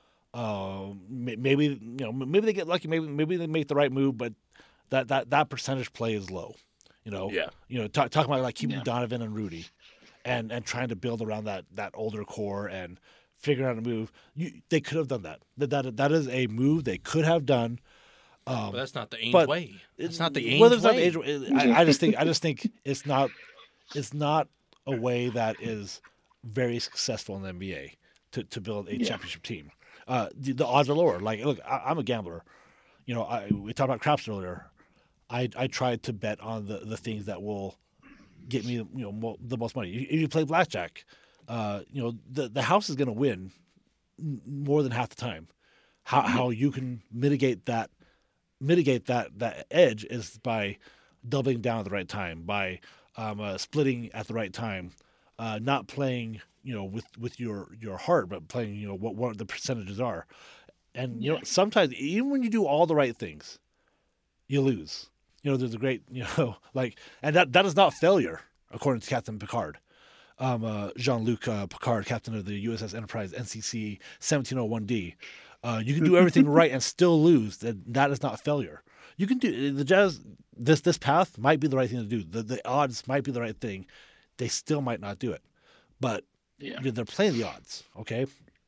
Um, may- maybe you know maybe they get lucky, maybe maybe they make the right move, but that that, that percentage play is low. You know, Yeah. you know, talk, talking about like keeping Yeah. Donovan and Rudy, and and trying to build around that that older core and figuring out a move. You they could have done that. That that that is a move they could have done. But that's not the Ainge but way. It's not the Ainge Whether it's not way. the Ainge way, I, I just think I just think it's not it's not a way that is very successful in the N B A to, to build a Yeah. championship team. Uh, the, the odds are lower. Like, look, I, I'm a gambler. You know, I, we talked about craps earlier. I I tried to bet on the, the things that will get me, you know, mo- the most money. If you play blackjack, uh, you know, the the house is going to win m- more than half the time. How how you can mitigate that mitigate that that edge is by doubling down at the right time, by um, uh, splitting at the right time, uh, not playing you know with, with your, your heart, but playing you know what what the percentages are. And you know sometimes even when you do all the right things, you lose. You know there's a great you know like and that that is not failure according to Captain Picard. Um, uh, Jean-Luc uh, Picard, captain of the U S S Enterprise N C C seventeen oh one D. Uh, you can do everything right and still lose. That that is not failure. You can do the Jazz. This this path might be the right thing to do. The the odds might be the right thing. They still might not do it, but Yeah. you know, they're playing the odds. Okay,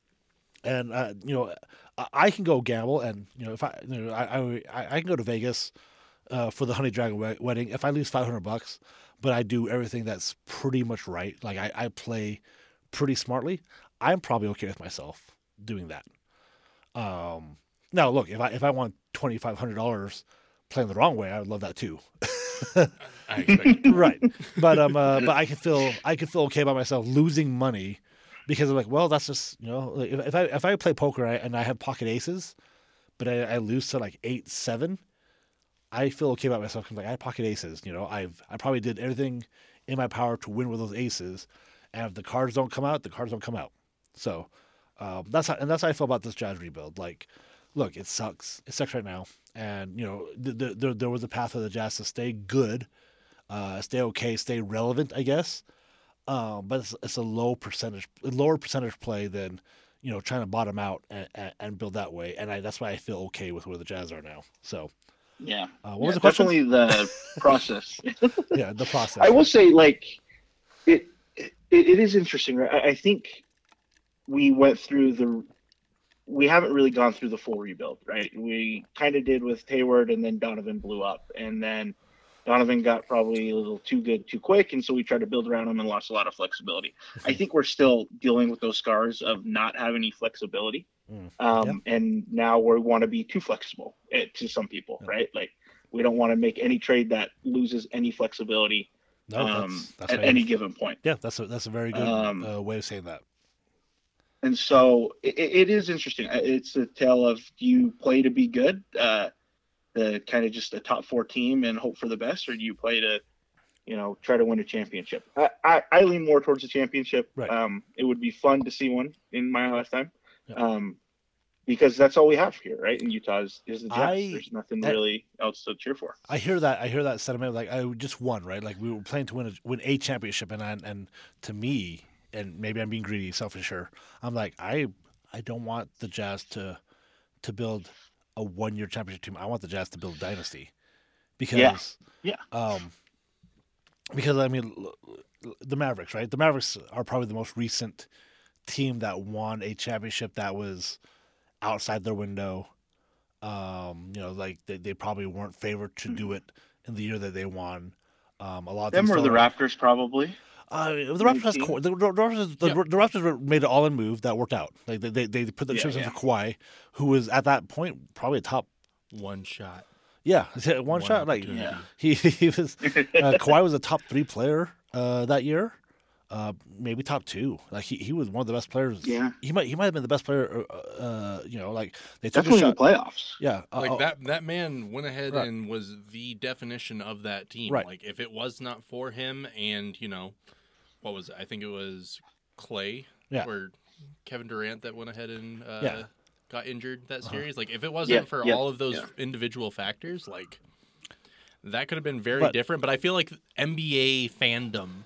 and uh, you know I, I can go gamble, and you know if I you know I I, I can go to Vegas uh, for the Honey Dragon we- wedding. If I lose five hundred bucks, but I do everything that's pretty much right. Like I, I play pretty smartly. I'm probably okay with myself doing that. Um, now look, if I if I want twenty five hundred dollars playing the wrong way, I would love that too. I expect it. Right, but um, uh, but I can feel I can feel okay about myself losing money because I'm like, well, that's just you know, like, if, if I if I play poker and I, and I have pocket aces, but I, I lose to like eight seven, I feel okay about myself because like I had pocket aces. You know, I've I probably did everything in my power to win with those aces, and if the cards don't come out, the cards don't come out. So um, that's how, and that's how I feel about this Jazz rebuild. Like, look, it sucks. It sucks right now, and you know, th- th- there there was a path for the Jazz to stay good, uh, stay okay, stay relevant, I guess. Um, but it's, it's a low percentage, lower percentage play than you know trying to bottom out and, and, and build that way. And I, that's why I feel okay with where the Jazz are now. So Yeah. uh, what Yeah, was the question? definitely the process. Yeah, the process. I will say, like, it it, it is interesting. Right? I, I think we went through the. We haven't really gone through the full rebuild, right? We kind of did with Hayward, and then Donovan blew up, and then Donovan got probably a little too good too quick, and so we tried to build around him and lost a lot of flexibility. I think we're still dealing with those scars of not having any flexibility. Mm. Um, Yeah. And now we want to be too flexible eh, to some people, Yeah. right? Like we don't want to make any trade that loses any flexibility No, um, that's that's at how you, any given point. yeah, that's a that's a very good Um, uh, way of saying that. and so it, it is interesting. Uh, It's a tale of do you play to be good, uh, the kind of just a top four team and hope for the best, or do you play to, you know, try to win a championship? I, I, I lean more towards the championship. Right. Um, it would be fun to see one in my lifetime. Yeah. Um, because that's all we have here, right? In Utah is, is the Jazz. I- There's nothing I- really else to cheer for. I hear that. I hear that sentiment. Like I just won, right? Like we were playing to win a, win a championship, and I, and to me, and maybe I'm being greedy, selfish here. I'm like I I don't want the Jazz to to build a one year championship team. I want the Jazz to build a dynasty, because Yeah. Yeah. um because I mean l- l- the Mavericks, right? The Mavericks are probably the most recent team that won a championship that was outside their window. Um, you know, like they, they probably weren't favored to do it in the year that they won. Um, a lot of Them things or the fell- Raptors, probably. Uh, the Raptors has nineteen. Ka- the, the, the Raptors, the, Yeah. the Raptors made an all-in move that worked out. Like they they, they put the Yeah, chips in yeah. for Kawhi, who was at that point probably a top. One shot. Yeah, one, shot. Like opportunity. he he was uh, Kawhi was a top three player uh, that year, uh, maybe top two. Like he, he was one of the best players. Yeah. he might he might have been the best player. Uh, uh, you know, like they took Definitely a in the shot. playoffs. Yeah, uh, Like uh, that that man went ahead Right. and was the definition of that team. Right. Like if it was not for him and, you know, what was it? I think it was Clay Yeah. or Kevin Durant that went ahead and uh, Yeah. got injured that Uh-huh. series. Like if it wasn't Yeah, for yeah, all of those yeah. individual factors, like that could have been very But- different. But I feel like N B A fandom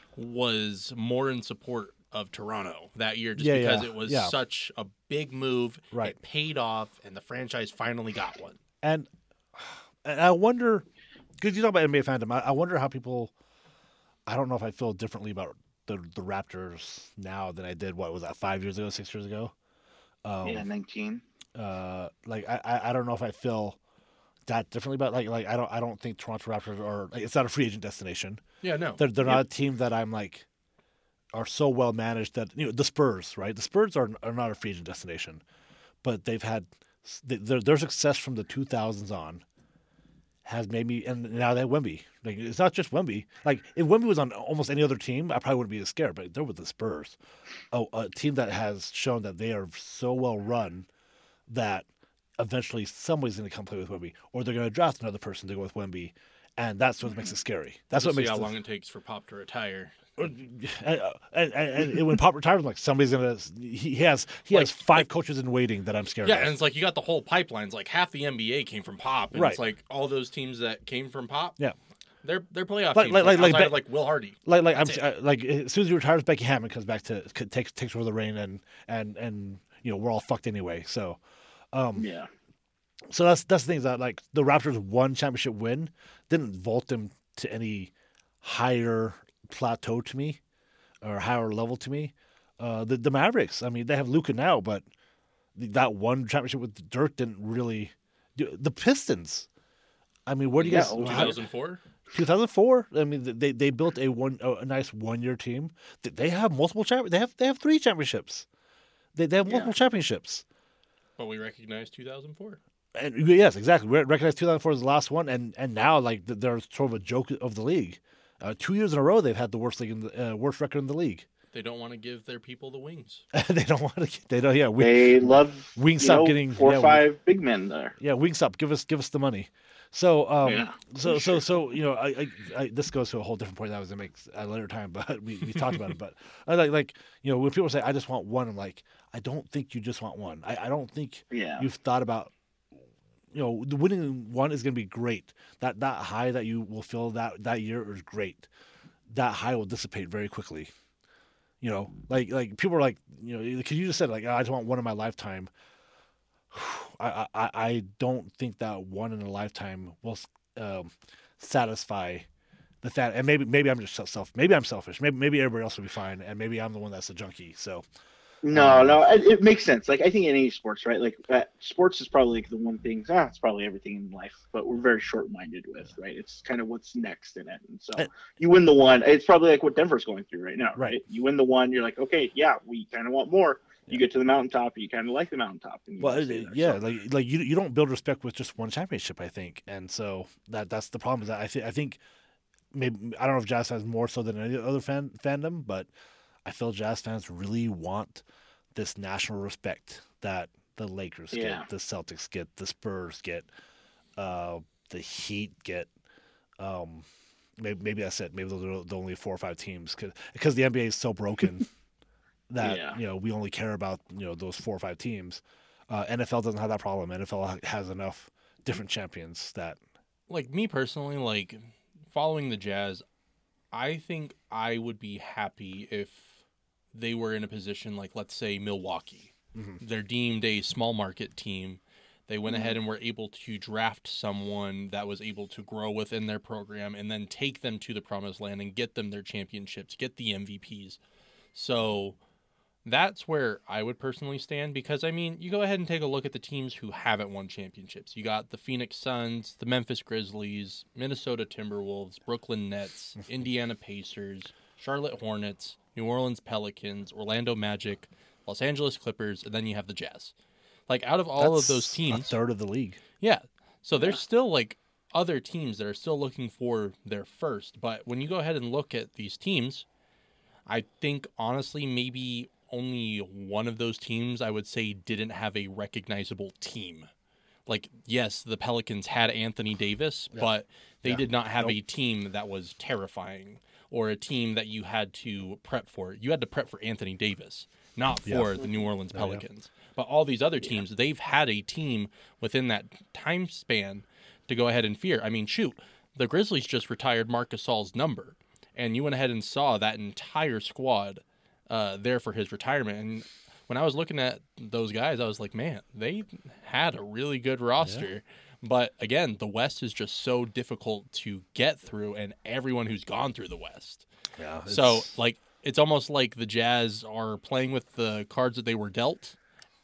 was more in support of Toronto that year just Yeah, because yeah, it was yeah. such a big move. Right. It paid off and the franchise finally got one. and and I wonder, because you talk about N B A fandom, I, I wonder how people. I don't know if I feel differently about the the Raptors now than I did. What was that? Five years ago, six years ago. Um, Yeah, nineteen. uh, like I, I, I don't know if I feel that differently about like like I don't I don't think Toronto Raptors are like, it's not a free agent destination. Yeah, no. They're they're Yeah. not a team that I'm like are so well managed that you know the Spurs, right? The Spurs are are not a free agent destination, but they've had their their success from the two thousands on has made me, and now they have Wemby. Like it's not just Wemby. Like if Wemby was on almost any other team, I probably wouldn't be as scared. But they're with the Spurs, a, a team that has shown that they are so well run that eventually somebody's going to come play with Wemby, or they're going to draft another person to go with Wemby, and that's what makes it scary. That's We'll what see makes how the- long it takes for Pop to retire. and, and, and, and when Pop retires, I'm like somebody's gonna. He has he has Like- five like- coaches in waiting that I'm scared Yeah, of. and it's like you got the whole pipelines. Like half the N B A came from Pop, and Right. it's like all those teams that came from Pop. Yeah. they're they're playoff Like- teams. like- Like, like- outside like of like Will Hardy. like like I'm That's uh, like as soon as he retires, Becky Hammond comes back to c- takes takes over the reign, and and and you know we're all fucked anyway. So, um, Yeah. so that's that's the thing is that like the Raptors' one championship win didn't vault them to any higher plateau to me or higher level to me. Uh, the the Mavericks, I mean, they have Luka now, but that one championship with Dirk didn't really. Do, the Pistons, I mean, where do you Yeah, guys? oh, two how- thousand four. two thousand four. I mean, they they built a one a nice one year team. They- They have multiple champ. They have they have three championships. They they have multiple Yeah. championships. But we recognize two thousand four. And yes, exactly. We recognize two thousand four as the last one, and and now like th- they're sort of a joke of the league. Uh, two years in a row, they've had the worst league in the uh, worst record in the league. They don't want to give their people the wings. they don't want to. They don't. Yeah, we, They love Wingstop you know, getting- four yeah, or we- five big men there. yeah. Wingstop, give us give us the money. So um, Yeah, so for so sure. so you know, I, I, I this goes to a whole different point that I was gonna make at a later time, but we, we talked about it. But I like like you know when people say I just want one, I'm like I don't think you just want one. I, I don't think Yeah. you've thought about you know the winning one is gonna be great. That that high that you will feel that that year is great. That high will dissipate very quickly. You know, like like people are like you know because you just said like I just want one in my lifetime. I, I, I don't think that one in a lifetime will um, satisfy the fan. And maybe maybe I'm just self maybe I'm selfish. Maybe maybe everybody else will be fine, and maybe I'm the one that's a junkie. So No, Um, no, it, it makes sense. Like I think in any sports, right? Like uh, sports is probably like the one thing. Ah, it's probably everything in life, but we're very short-minded with, right? It's kind of what's next in it. And so Uh, you win the one. It's probably like what Denver's going through right now, Right. right? You win the one, you're like, okay, yeah, we kind of want more. You get to the mountaintop, you kind of like the mountaintop. And you Well, wanna it- stay it- there. yeah, So, like like you you don't build respect with just one championship, I think, and so that that's the problem. Is that I think I think maybe I don't know if Jazz fans more so than any other fan fandom, but I feel Jazz fans really want this national respect that the Lakers Yeah. get, the Celtics get, the Spurs get, uh, the Heat get. Um, maybe maybe that's it. Maybe those are the only four or five teams because the N B A is so broken that Yeah. you know we only care about you know those four or five teams. Uh, N F L doesn't have that problem. N F L has enough different champions that Like me personally, like following the Jazz, I think I would be happy if they were in a position like, let's say, Milwaukee. Mhm. They're deemed a small market team. They went ahead and were able to draft someone that was able to grow within their program and then take them to the promised land and get them their championships, get the M V Ps. So that's where I would personally stand because, I mean, you go ahead and take a look at the teams who haven't won championships. You got the Phoenix Suns, the Memphis Grizzlies, Minnesota Timberwolves, Brooklyn Nets, Indiana Pacers, Charlotte Hornets, New Orleans Pelicans, Orlando Magic, Los Angeles Clippers, and then you have the Jazz. Like, out of all that's of those a teams, third of the league. yeah. So there's Yeah. still like other teams that are still looking for their first. But when you go ahead and look at these teams, I think honestly maybe only one of those teams I would say didn't have a recognizable team. Like, yes, the Pelicans had Anthony Davis, Yeah. but they Yeah. did not have Nope. a team that was terrifying or a team that you had to prep for. You had to prep for Anthony Davis, not Yeah. for the New Orleans Oh, yeah. Pelicans. But all these other teams, they've had a team within that time span to go ahead and fear. I mean, shoot, the Grizzlies just retired Marc Gasol's number, and you went ahead and saw that entire squad uh, there for his retirement. And when I was looking at those guys, I was like, man, they had a really good roster. But again, the West is just so difficult to get through, and everyone who's gone through the West. Yeah. So, it's- like, it's almost like the Jazz are playing with the cards that they were dealt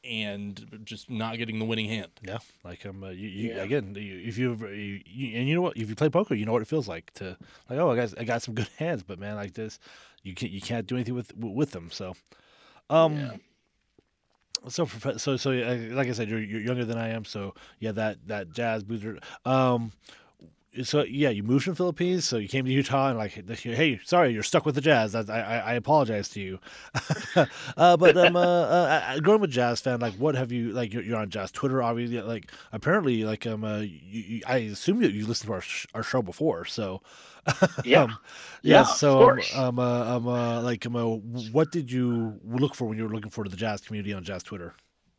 and just not getting the winning hand. yeah, like um, uh, you, you Yeah. again, you, if you, you, you and you know what, if you play poker, you know what it feels like to like, oh, I got I got some good hands, but man, like this, you can't you can't do anything with with them. So, um. Yeah. So, prof- so, so, uh, like I said, you're, you're younger than I am. So, yeah, that that jazz boozer. Um, so yeah, you moved from Philippines, so you came to Utah, and like, hey, sorry, you're stuck with the Jazz. I I, I apologize to you. uh, but um, uh, uh, growing with Jazz fan, like, what have you like? You're, you're on Jazz Twitter, obviously. Like, apparently, like um, uh, you, you, I assume you you listened to our sh- our show before, so. Yeah. um, yeah, Yeah, of so um, course. um, uh, um, uh, like, um, uh, what did you look for when you were looking for the Jazz community on Jazz Twitter?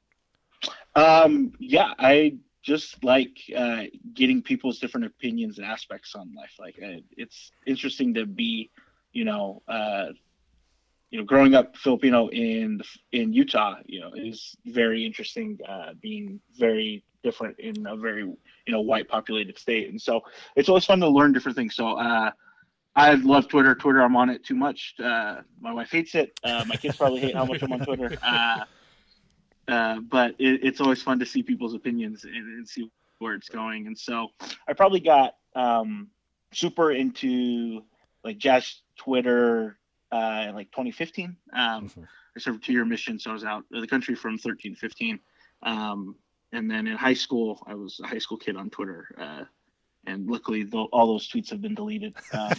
Um, yeah, I just like uh, getting people's different opinions and aspects on life. Like, uh, it's interesting to be, you know, uh, you know, growing up Filipino in the, in Utah, you know, is very interesting. Uh, being very different in a very, you know, white populated state, and so it's always fun to learn different things. So, uh, I love Twitter. Twitter, I'm on it too much. Uh, my wife hates it. Uh, my kids probably hate how much I'm on Twitter. Uh, Uh, but it, it's always fun to see people's opinions and, and see where it's going. And so I probably got um, super into like Jazz Twitter uh, in like twenty fifteen. Um, Mhm. I served a two-year mission, so I was out of the country from thirteen to fifteen. Um, and then in high school, I was a high school kid on Twitter. Uh, and luckily, th- all those tweets have been deleted um,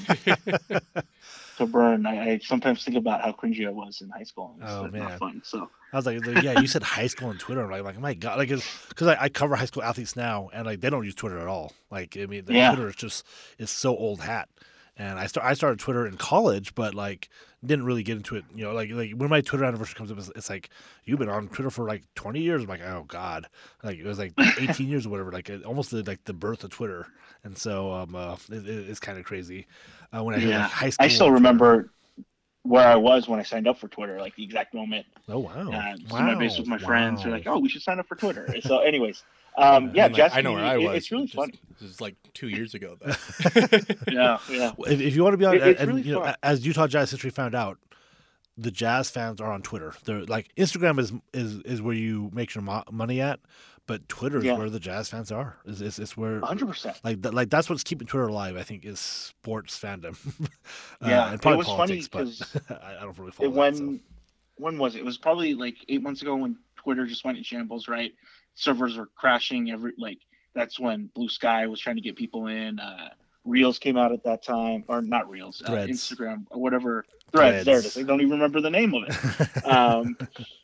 to burn. I, I sometimes think about how cringy I was in high school. It's Oh, not man. fun. So. I was like, like, yeah, you said high school and Twitter. I'm like, like, my God, like, because I, I cover high school athletes now, and like they don't use Twitter at all. Like, I mean, the Yeah. Twitter is just is so old hat. And I start I started Twitter in college, but like didn't really get into it. You know, like like when my Twitter anniversary comes up, it's, it's like you've been on Twitter for like twenty years. I'm like, oh God, like it was like eighteen years or whatever. Like it, almost the, like the birth of Twitter. And so um, uh, it, it's kind of crazy uh, when I hear Yeah, like high school. I still Twitter. remember where I was when I signed up for Twitter, like the exact moment. Oh wow, Uh, wow. so my base with my friends wow. are like, "Oh, we should sign up for Twitter." So, anyways, um, yeah, And, like, Jazz I know where I community, was. it- It's really just- fun. This is like two years ago, though. Yeah, yeah, If, if you want to be on, It- it's and really you know, fun. as Utah Jazz history found out, the Jazz fans are on Twitter. They're like Instagram is is is where you make your mo- money at, but Twitter is Yeah. where the Jazz fans are. Is is it's where one hundred percent. like th- like that's what's keeping Twitter alive. I think is sports fandom. uh, Yeah, and it probably was funny politics, but 'cause I I don't really follow When that. So. when was it? It was probably like eight months ago when Twitter just went in shambles, right? Servers were crashing every like. That's when Blue Sky was trying to get people in. Uh, Reels came out at that time, or not Reels, uh, Instagram, or whatever. Threads, Threads. There it is. I don't even remember the name of it. um,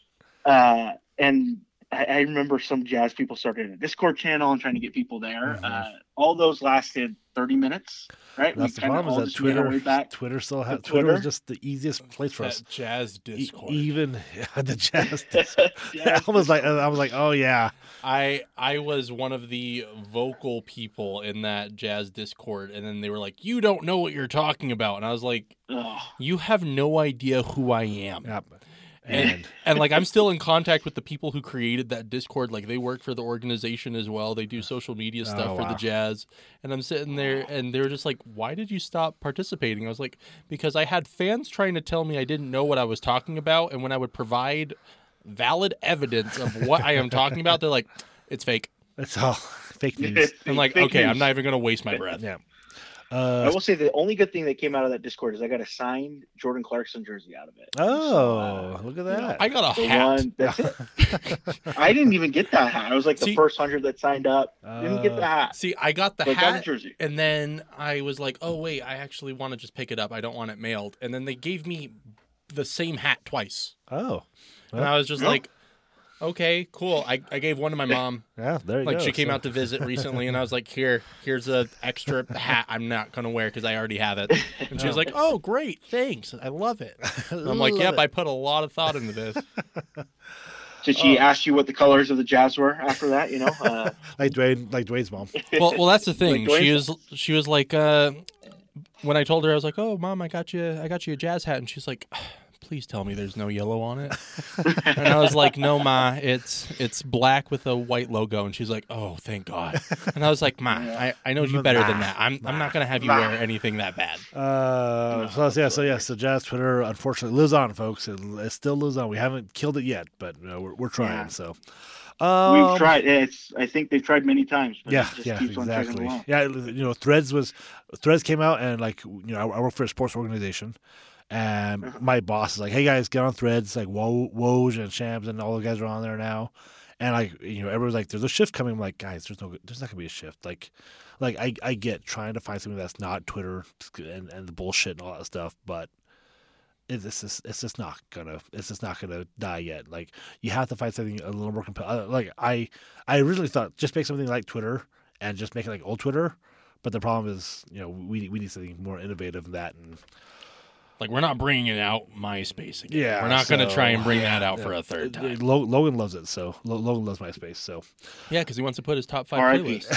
uh, and I, I remember some jazz people started a Discord channel and trying to get people there. Mm-hmm. Uh, all those lasted thirty minutes, right? That's we the problem is that Twitter, back Twitter still has Twitter. Twitter was just the easiest place for that us. Jazz Discord, e- even yeah, the jazz. Discord. jazz I was like, I was like, oh yeah. I I was one of the vocal people in that jazz Discord, and then they were like, "You don't know what you're talking about," and I was like, Ugh. "You have no idea who I am." Yep. And, and and like I'm still in contact with the people who created that Discord. Like they work for the organization as well. They do social media stuff oh, for wow. the jazz. And I'm sitting there and they were just like, "Why did you stop participating?" I was like, "Because I had fans trying to tell me I didn't know what I was talking about, and when I would provide valid evidence of what I am talking about, they're like, it's fake. It's all fake news." I'm like, fake okay, news. I'm not even going to waste my breath. Yeah. Uh, I will say the only good thing that came out of that Discord is I got a signed Jordan Clarkson jersey out of it. Oh, so, uh, look at that! You know, I got a the hat. One, that's it. I didn't even get that hat. I was like the see, first hundred that signed up. Uh, didn't get the hat. See, I got the but hat, got a jersey. And then I was like, oh wait, I actually want to just pick it up. I don't want it mailed. And then they gave me the same hat twice. Oh, and I was just yeah. like, okay, cool. I, I gave one to my mom. Yeah, there you like go. Like she came so. out to visit recently, and I was like, here, here's a extra hat I'm not gonna wear because I already have it. And she was like, oh, great, thanks, I love it. And I'm like, yep, it. I put a lot of thought into this. Did she oh. ask you what the colors of the Jazz were after that? You know, uh... like Dwayne, like Dwayne's mom. Well, well, that's the thing. Like she was, she was like, uh, when I told her, I was like, oh, mom, I got you, I got you a Jazz hat, and she's like, please tell me there's no yellow on it. And I was like, no, Ma, it's it's black with a white logo. And she's like, oh, thank God. And I was like, Ma, I, I know you better than that. I'm I'm not gonna have you wear anything that bad. Uh, so yeah, so yeah, so Jazz Twitter unfortunately lives on, folks. It, it still lives on. We haven't killed it yet, but you know, we're we're trying. Yeah. So. Um, We've tried. It's. I think they've tried many times. But yeah, it just yeah, keeps exactly. On yeah, you know, Threads was Threads came out, and like you know, I work for a sports organization. And uh-huh. my boss is like, "Hey guys, get on Threads." Like Woj, Woj and Shams and all the guys are on there now. And like you know, everyone's like, "There's a shift coming." I'm like, "Guys, there's no, there's not gonna be a shift." Like, like I, I get trying to find something that's not Twitter and, and the bullshit and all that stuff, but it's just, it's just not gonna, it's just not gonna die yet. Like you have to find something a little more compelling. Like I, I originally thought just make something like Twitter and just make it like old Twitter, but the problem is, you know, we we need something more innovative than that and. Like, we're not bringing it out MySpace again. Yeah, we're not so, going to try and bring that out yeah, for a third time. Logan loves it, so Logan loves MySpace. So yeah, because he wants to put his top five playlist.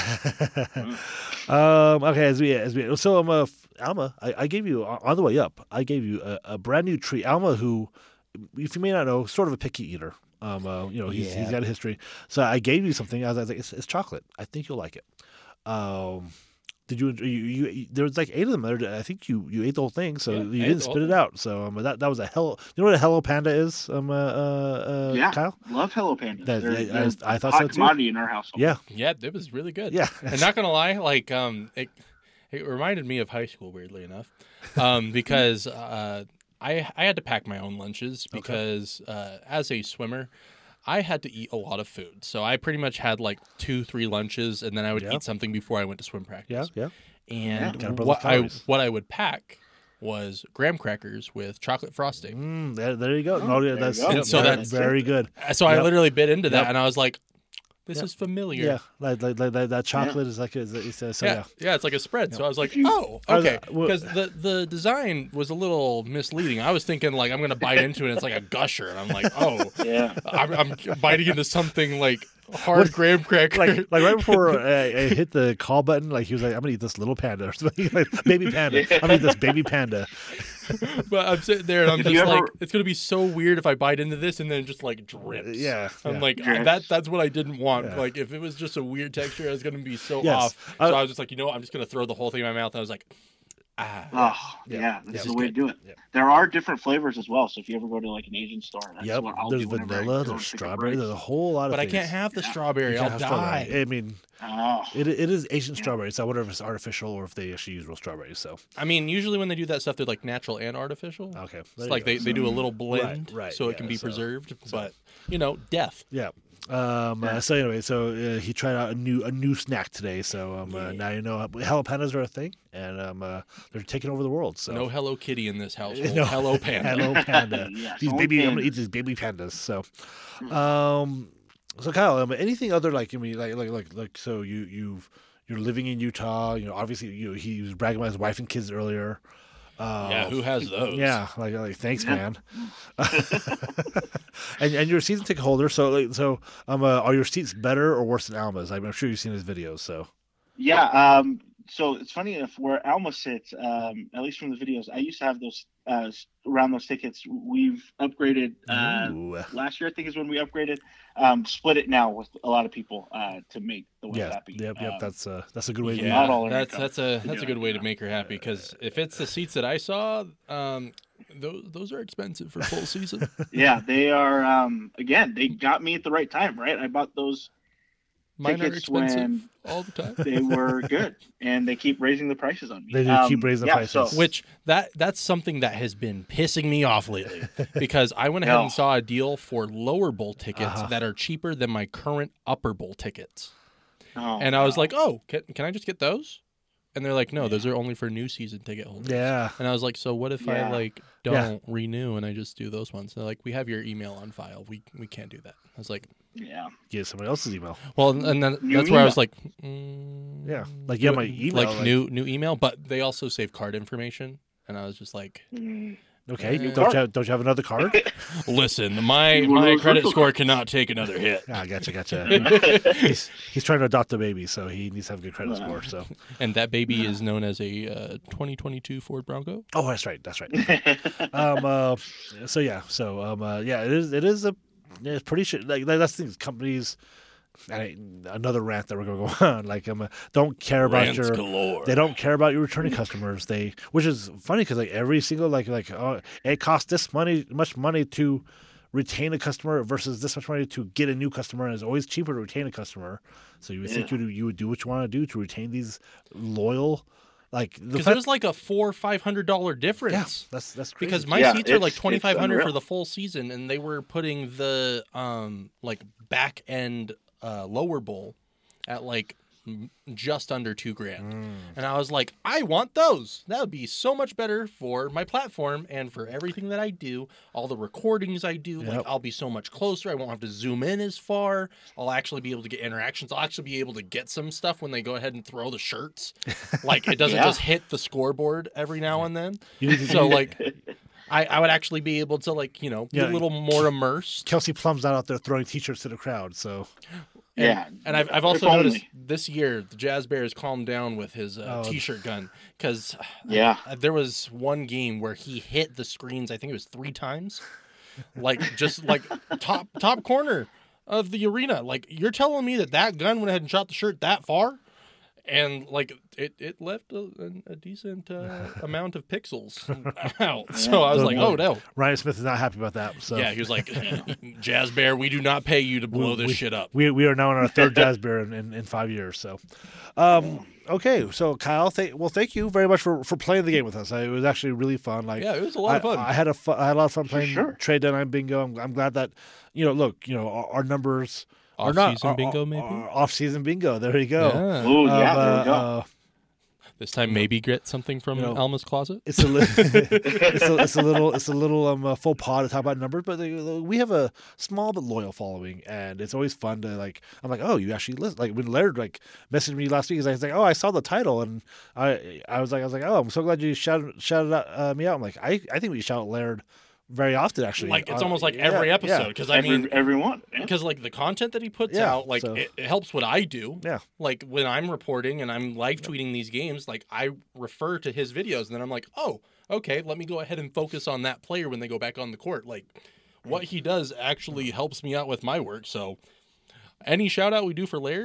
um, okay, as we as we so um, uh, Alma, I, I gave you on the way up. I gave you a, a brand new treat. Alma, who, if you may not know, sort of a picky eater. Um, uh, you know, he's yeah. he's got a history. So I gave you something. I was, I was like, it's, it's chocolate. I think you'll like it. Um. Did you, you, you? There was like eight of them. I think you, you ate the whole thing, so yeah, you didn't spit it out. So um, that that was a hell. You know what a Hello Panda is? Um, uh, uh, yeah, Kyle? love Hello Panda. That, they're, I, they're I, I thought hot so too. Commodity in our household. Yeah, yeah, it was really good. Yeah, and not gonna lie, like um, it, it reminded me of high school, weirdly enough, um, because uh, I I had to pack my own lunches because okay. uh, as a swimmer. I had to eat a lot of food. So I pretty much had like two, three lunches, and then I would yeah. eat something before I went to swim practice. Yeah, yeah. And yeah, what I what I would pack was graham crackers with chocolate frosting. Mm, there, there you go. Oh, no, yeah, that's and so very, that's very good. So yep. I literally bit into that, yep. and I was like, this yep. is familiar. Yeah, like, like, like, like that chocolate yeah. is like it's, it's, uh, so yeah. yeah, yeah, it's like a spread. Yeah. So I was like, oh, okay, because the the design was a little misleading. I was thinking like I'm gonna bite into it, and it's like a gusher, and I'm like, oh, yeah, I'm, I'm biting into something like hard what, graham cracker. Like, like right before I, I hit the call button, like he was like, I'm gonna eat this little panda, or something. Like, baby panda. Yeah. I'm gonna eat this baby panda. But I'm sitting there and I'm just like, ever... it's gonna be so weird if I bite into this and then just like drips. Yeah, I'm yeah. like Drips. that. That's what I didn't want. Yeah. Like if it was just a weird texture, I was gonna be so yes. off. So uh, I was just like, you know what? I'm just gonna throw the whole thing in my mouth. And I was like, Ah, Oh, Yeah. yeah, that's This the is way good. to do it. Yeah. There are different flavors as well. So if you ever go to like an Asian store, that's Yep. what I'll There's do whenever I vanilla. go There's and take a strawberry. break. There's a whole lot of but I things. can't have the Yeah. strawberry. You I'll can't have die. strawberry. I mean, Oh, it it is Asian Yeah. strawberry. So I wonder if it's artificial or if they actually use real strawberries. So I mean, usually when they do that stuff, they're like natural and artificial. okay, there It's you like go. they, they do a little blend, right, so it yeah, can be so- preserved. But you know, death. Yeah. Um, Yeah. Uh, so anyway, so uh, he tried out a new a new snack today. So um, uh, now you know Hello Pandas are a thing, and um, uh, they're taking over the world. So No Hello Kitty in this household. No. Hello Panda. Hello Panda. Yes, these only baby, I'm gonna pandas. eat these baby pandas. So, um, so Kyle, um, anything other like I mean, like like like like so you you've you're living in Utah. You know, obviously you he was bragging about his wife and kids earlier. Uh, Yeah, who has those? Yeah, like like thanks, Yeah. man. and and you're a season ticket holder, so like, so um, uh, are your seats better or worse than Alma's? I'm, I'm sure you've seen his videos. So yeah. Um, so it's funny enough where Alma sits, um, at least from the videos, I used to have those uh, s- around those tickets. We've upgraded uh, Ooh. last year, I think is when we upgraded. Um, split it now with a lot of people uh, to make the wife yeah, happy. yep, yep. Um, that's uh, that's a good way to Yeah, Not all of that's it that's a to that's do a good it, way you to know. make her happy. Because if it's the seats that I saw, um, those those are expensive for full season. yeah, they are. Um, again, they got me at the right time, right? I bought those. Mine are Tickets expensive when all the time. They were good, and they keep raising the prices on me. They do Um, keep raising the yeah, prices. So, Which that that's something that has been pissing me off lately because I went ahead No. and saw a deal for lower bowl tickets Uh-huh. that are cheaper than my current upper bowl tickets. oh, And I was no. like, "Oh, can, can I just get those?" And they're like, "No, Yeah. those are only for new season ticket holders." yeah. And I was like, "So what if I Yeah. like Yeah. don't renew and I just do those ones?" They're like, "We have your email on file. We we can't do that." I was like, yeah, Get somebody else's email. "Well," and then New that's where I email. was like, mm, Yeah, like, yeah, my email, like, like- new new email, but they also save card information." And I was just like, Mm, Okay, Uh, don't you have, don't you have another card? "Listen, my One of my those credit virtual score cannot take another hit." Ah, gotcha, gotcha. he's he's trying to adopt a baby, so he needs to have a good credit Wow. score. So, And that baby is known as a uh, twenty twenty-two Ford Bronco. oh, that's right, that's right. um, uh, so yeah, so um, uh, yeah, it is, it is a, yeah, it's pretty shit. Like that's the thing, companies. I, another rant that we're going to go on. Like, um, uh, don't care about Rants your. galore. They don't care about your returning customers. They, which is funny because like every single like like oh, it costs this money much money to retain a customer versus this much money to get a new customer, and it's always cheaper to retain a customer. So you would think Yeah. you would, you would do what you want to do to retain these loyal, like the Because fact, there's like a four five hundred dollar yeah, difference. that's that's crazy. Because my Yeah, seats are like it's- twenty five hundred it's for unreal. the full season, and they were putting the um like back end uh, lower bowl at like m- just under two grand, Mm. and I was like, I want those. That would be so much better for my platform and for everything that I do, all the recordings I do. Yep. Like I'll be so much closer. I won't have to zoom in as far. I'll actually be able to get interactions. I'll actually be able to get some stuff when they go ahead and throw the shirts. Like it doesn't Yeah. just hit the scoreboard every now and then. You need to, So like, I, I would actually be able to like you know be Yeah. a little more immersed. Kelsey Plum's not out there throwing t-shirts to the crowd. So And, Yeah, and I've I've if also only. noticed this year the Jazz Bears calmed down with his uh, Oh. t-shirt gun because Yeah, there was one game where he hit the screens. I think it was three times, like just like top top corner of the arena. Like you're telling me that that gun went ahead and shot the shirt that far, and like it it left a, a decent uh, amount of pixels out. So I was like, oh no. Ryan Smith is not happy about that. So Yeah, he was like, Jazz Bear, we do not pay you to blow this we, shit up. We we are now on our third Jazz Bear in, in, in five years. So, um, okay. So Kyle, th- well, thank you very much for, for playing the game with us. I, it was actually really fun. Like, Yeah, it was a lot of I, fun. I had a fu- I had a lot of fun playing sure. trade deadline bingo. I'm, I'm glad that you know. Look, you know, our, our numbers are not Off-season are- bingo, are- maybe? are off-season bingo. There you go. Yeah. oh yeah, Um, there uh, we go. uh, This time, maybe get something from You know, Alma's closet. it's a, li- it's a it's a little it's a little um uh, faux pas to talk about numbers, but uh, we have a small but loyal following, and it's always fun to like. I'm like, oh, you actually listen. Like when Laird like messaged me last week, he's like, he's like, oh, I saw the title, and I I was like, I was like, oh, I'm so glad you shouted shouted out, uh, me out. I'm like, I I think we shout out Laird very often actually. Like it's Uh, almost like yeah, every yeah. episode because I Every, mean, everyone. Yeah. because like the content that he puts Yeah, out, like so- it, it helps what I do. Yeah. Like when I'm reporting and I'm live tweeting these games, like I refer to his videos, and then I'm like, oh, okay, let me go ahead and focus on that player when they go back on the court. Like what he does actually helps me out with my work. So any shout out we do for Laird,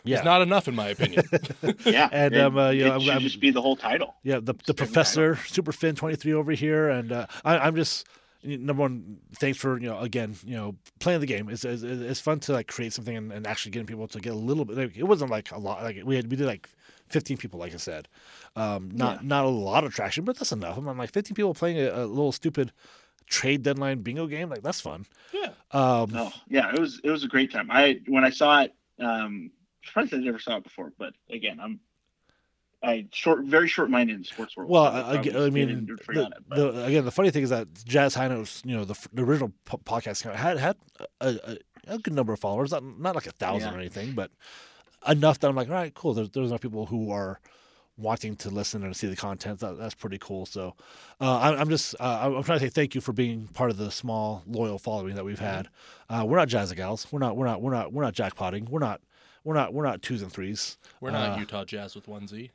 Yeah. is not enough, in my opinion. Yeah, And, it, um, uh, you it know, I'm- should I'm- just be the whole title. Yeah, the the Same professor, Superfin twenty-three over here, and uh, I, I'm just number one. Thanks for you know again you know playing the game. It's it's, it's fun to like create something and, and actually getting people to get a little bit. Like, it wasn't like a lot. Like we had we did like fifteen people, like I said, um, not Yeah. not a lot of traction, but that's enough. I'm like fifteen people playing a, a little stupid trade deadline bingo game. Like that's fun. Yeah. Um, Oh yeah, it was it was a great time. I when I saw it, um, surprised I never saw it before. But again, I'm I short very short minded in the sports world. Well, so I, I, probably I mean, didn't the, forget it, but- the, again, the funny thing is that Jazz High Notes, you know, the, the original po- podcast had had a, a, a good number of followers, not not like a thousand Yeah. or anything, but enough that I'm like, all right, cool. There's there's enough people who are wanting to listen and see the content. That, that's pretty cool. So, uh, I'm, I'm just uh, I'm trying to say thank you for being part of the small loyal following that we've had. Uh, we're not Jazz Gals. We're not we're not we're not we're not jackpotting. We're not. We're not. We're not twos and threes. We're not Uh, Utah Jazz with one Z.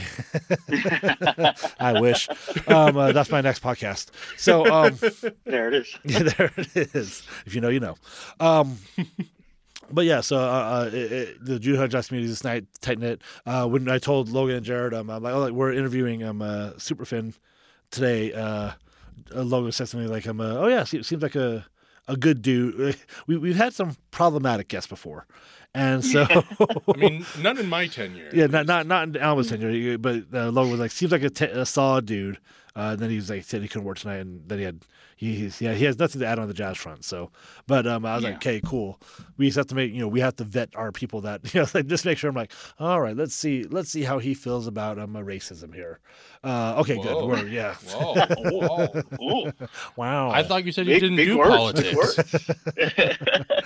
I wish. Um, uh, that's my next podcast. So, um, there it is. yeah, there it is. If you know, you know. Um, but yeah, so uh, uh, it, it, the Utah Jazz community this night, tight knit. Uh, when I told Logan and Jared, um, I'm like, oh, like we're interviewing um, uh, Superfin today. Uh, uh, Logan said something like, um, uh, "Oh yeah, se- seems like a a good dude." We we've had some problematic guests before, and so. I mean, none in my tenure. Yeah, not not not in Alma's tenure, but uh, Logan was like, seems like a, t- a solid dude. Uh, and then he was like, said he couldn't work tonight, and then he had he he's, yeah he has nothing to add on the Jazz front. So, but um, I was Yeah. like, okay, cool. We just have to make you know we have to vet our people that you know like just make sure. I'm like, all right, let's see let's see how he feels about um racism here. Uh, okay, good. Whoa. We're, yeah. Whoa. Whoa. Oh, Wow. I thought you said you big, didn't big do words, politics. big words.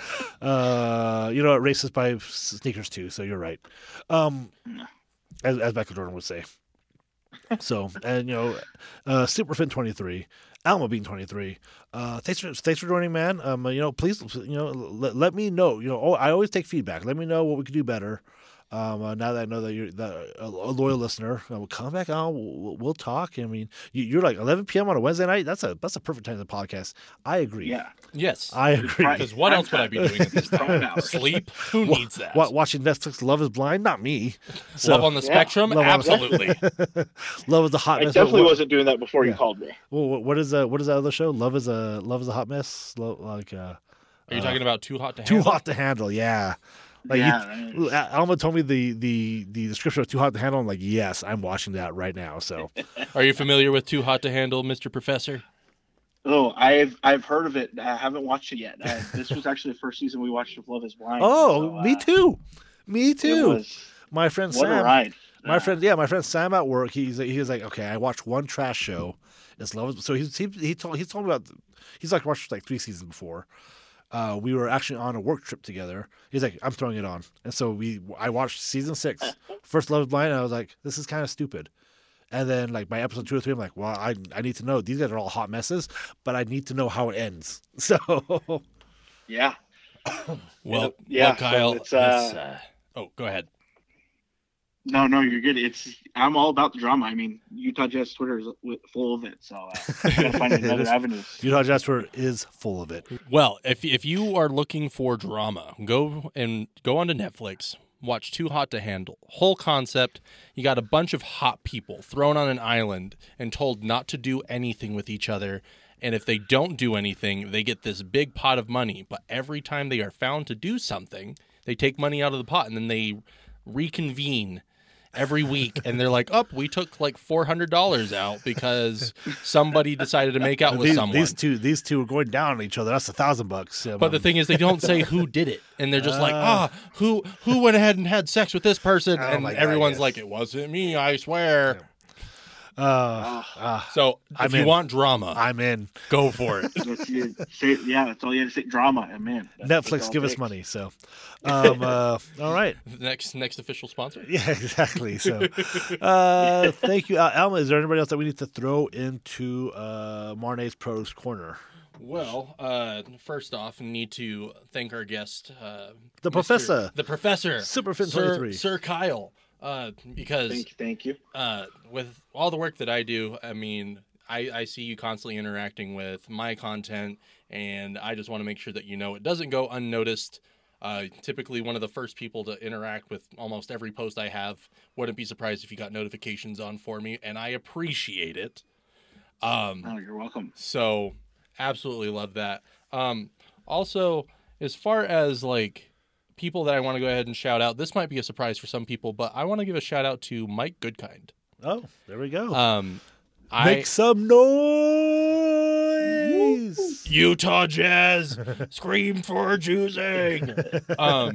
Uh, you know what? Racist by sneakers too. So you're right. Um, as, as Michael Jordan would say. So and you know, uh, Superfin twenty-three, Alma Bean twenty-three. Uh, thanks for thanks for joining, man. Um, you know, please, you know, let, let me know. You know, oh, I always take feedback. Let me know what we could do better. Um, uh, now that I know that you're that, a, a loyal listener, uh, we'll come back on. We'll, we'll talk. I mean, you, you're like eleven p.m. on a Wednesday night. That's a that's a perfect time to podcast. I agree. Yeah. Yes. I agree. Right. Because what Prime else would I time. be doing at this Prime time? hour. Sleep? Who Wa- needs that? wa- watching Netflix, Love is Blind, not me. So, Love on the Yeah. spectrum? Love on the- Absolutely. Love is a hot I mess. definitely what, wasn't doing that before Yeah. you called me. What, what is uh what is that other show? Love is a Love is a hot mess. Lo, like uh, Are you uh, talking about Too Hot to Too Handle? hot to handle. Yeah. Like Yeah, you, right. Alma told me the, the the description of Too Hot to Handle. I'm like, yes, I'm watching that right now. So Are you familiar with Too Hot to Handle, Mister Professor? Oh, I've I've heard of it. I haven't watched it yet. Uh, this was actually the first season we watched of Love Is Blind. oh, so, me uh, too, me It too. was, My friend what a Sam. ride. My Uh, friend, yeah, my friend Sam at work. He's he was like, okay, I watched one trash show. It's Love. So he's he he told he told me about. He's like watched like three seasons before. Uh, we were actually on a work trip together. He's like, I'm throwing it on, and so we I watched season six, first Love Is Blind. And I was like, this is kind of stupid. And then like by episode two or three, I'm like, well, I I need to know. These guys are all hot messes, but I need to know how it ends. So Yeah. Well, Yeah, well so Kyle. it's, uh, it's, uh, oh, go ahead. No, no, you're good. It's I'm all about the drama. I mean, Utah Jazz Twitter is wi- full of it, so uh, I gotta find It another is. avenues. Utah Jasper is full of it. Well, if if you are looking for drama, go and go onto Netflix. Watch Too Hot to Handle. Whole concept, you got a bunch of hot people thrown on an island and told not to do anything with each other. And if they don't do anything, they get this big pot of money. But every time they are found to do something, they take money out of the pot and then they reconvene every week. And they're like, oh, we took like four hundred dollars out because somebody decided to make out with These, someone. these two these two are going down on each other. That's a thousand bucks. Um, But the thing is, they don't say who did it, and they're just like, ah, who who went ahead and had sex with this person, Oh and my God, everyone's yes. like, it wasn't me, I swear. uh, uh, So if I'm you in. want drama, I'm in. go for it. That's it. Say, yeah, that's all you had to say. Drama, and man. That's, that's Netflix, all give it us takes. money. So, um, uh, all right. next next official sponsor. Yeah, exactly. So, uh, thank you, uh, Alma. Is there anybody else that we need to throw into uh, Marnay's Pros Corner? Well, uh, first off, need to thank our guest, uh, The Mister Professor. the Professor, Superfin Sir, twenty-three. Sir Kyle, uh, because Thank you, thank you. uh, with all the work that I do, I mean, I, I see you constantly interacting with my content, and I just want to make sure that you know it doesn't go unnoticed. Uh, typically one of the first people to interact with almost every post I have. Wouldn't be surprised if you got notifications on for me, and I appreciate it. Um, oh, you're welcome. So absolutely love that. Um, also, as far as like people that I want to go ahead and shout out, this might be a surprise for some people, but I want to give a shout out to Mike Goodkind. Oh, there we go. Um, Make I, some noise! Utah Jazz, scream for choosing. Um,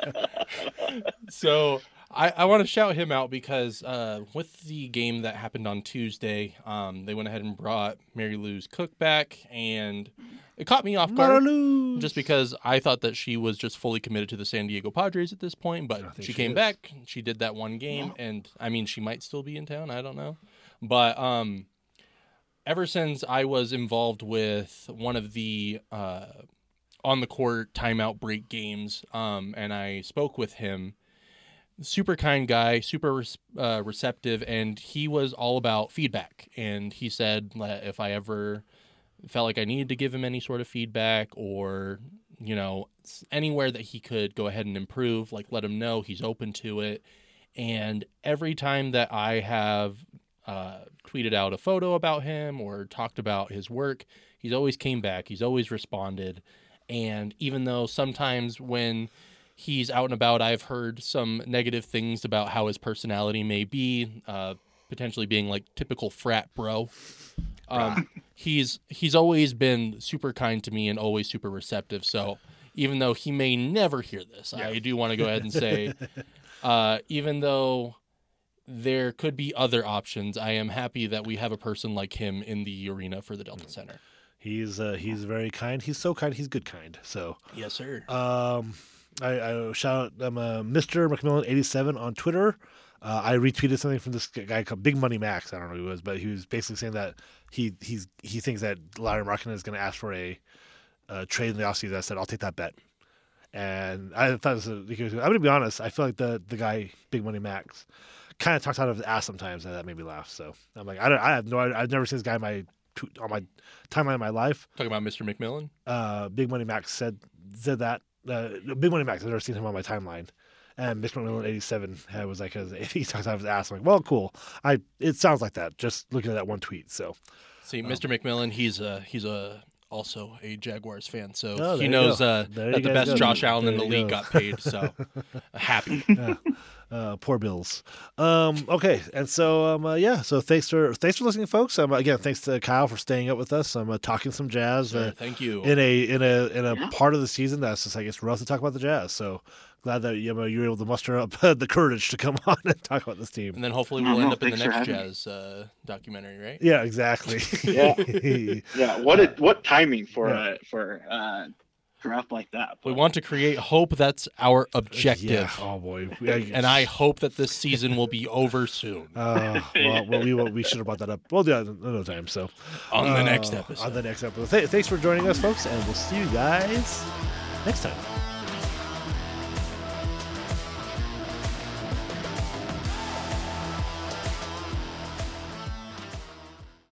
so I, I want to shout him out because uh, with the game that happened on Tuesday, um, they went ahead and brought Mary Lou's Cook back, and it caught me off guard. Marilou. Just because I thought that she was just fully committed to the San Diego Padres at this point, but she, she came is. back. She did that one game, Wow. and I mean, she might still be in town. I don't know, but um, ever since I was involved with one of the uh, on the court timeout break games, um, and I spoke with him. Super kind guy, super uh, receptive, and he was all about feedback. And he said that if I ever felt like I needed to give him any sort of feedback or, you know, anywhere that he could go ahead and improve, like let him know he's open to it. And every time that I have uh, tweeted out a photo about him or talked about his work, he's always came back. He's always responded. And even though sometimes when he's out and about, I've heard some negative things about how his personality may be, uh, potentially being like typical frat bro. Um, he's he's always been super kind to me and always super receptive. So even though he may never hear this, Yeah. I do want to go ahead and say, uh, even though there could be other options, I am happy that we have a person like him in the arena for the Delta Center. He's uh, he's very kind. He's so kind. He's good kind. So Yes, sir. um, I, I shout out um, uh, Mister McMillan eighty-seven on Twitter. Uh, I retweeted something from this guy called Big Money Max. I don't know who he was, but he was basically saying that he he's he thinks that Larry Markkinen is going to ask for a uh, trade in the offseason. I said I'll take that bet, and I thought it was a, because I'm going to be honest. I feel like the the guy Big Money Max kind of talks out of his ass sometimes, and that made me laugh. So I'm like, I don't, I have no, I've never seen this guy in my on my timeline of my life. Talking about Mister McMillan. Uh, Big Money Max said said that. Uh, Big Money Max. I've never seen him on my timeline. And Mister McMillan eighty-seven had, was like, if he talks out of his ass, I'm like, well, cool. I it sounds like that. Just looking at that one tweet. So See, Um, Mister McMillan, he's a he's a also a Jaguars fan, so Oh, there he you knows go. uh, There you that the guys best go. Josh Allen in There the you league go. got paid. So happy. yeah. Uh, poor Bills. Um, okay, and so um, uh, yeah, so thanks for thanks for listening, folks. Um, again, thanks to Kyle for staying up with us. I'm uh, talking some Jazz Sure, uh, thank you. in a in a in a Yeah. part of the season that's just like it's rough to talk about the Jazz. So glad that you know you were able to muster up the courage to come on and talk about this team. And then hopefully No, we'll no, end up in the thanks for next having me. Jazz uh, documentary, right? Yeah, exactly. Yeah. Yeah, what a, what timing for Yeah. a for a draft like that. We But want to create hope. That's our objective. Yeah. Oh boy. Yeah, And I hope that this season will be over soon. Uh, well, well, we we should have brought that up. We'll do that another time. So On the uh, next episode. On the next episode. Th- thanks for joining us, folks, and we'll see you guys next time.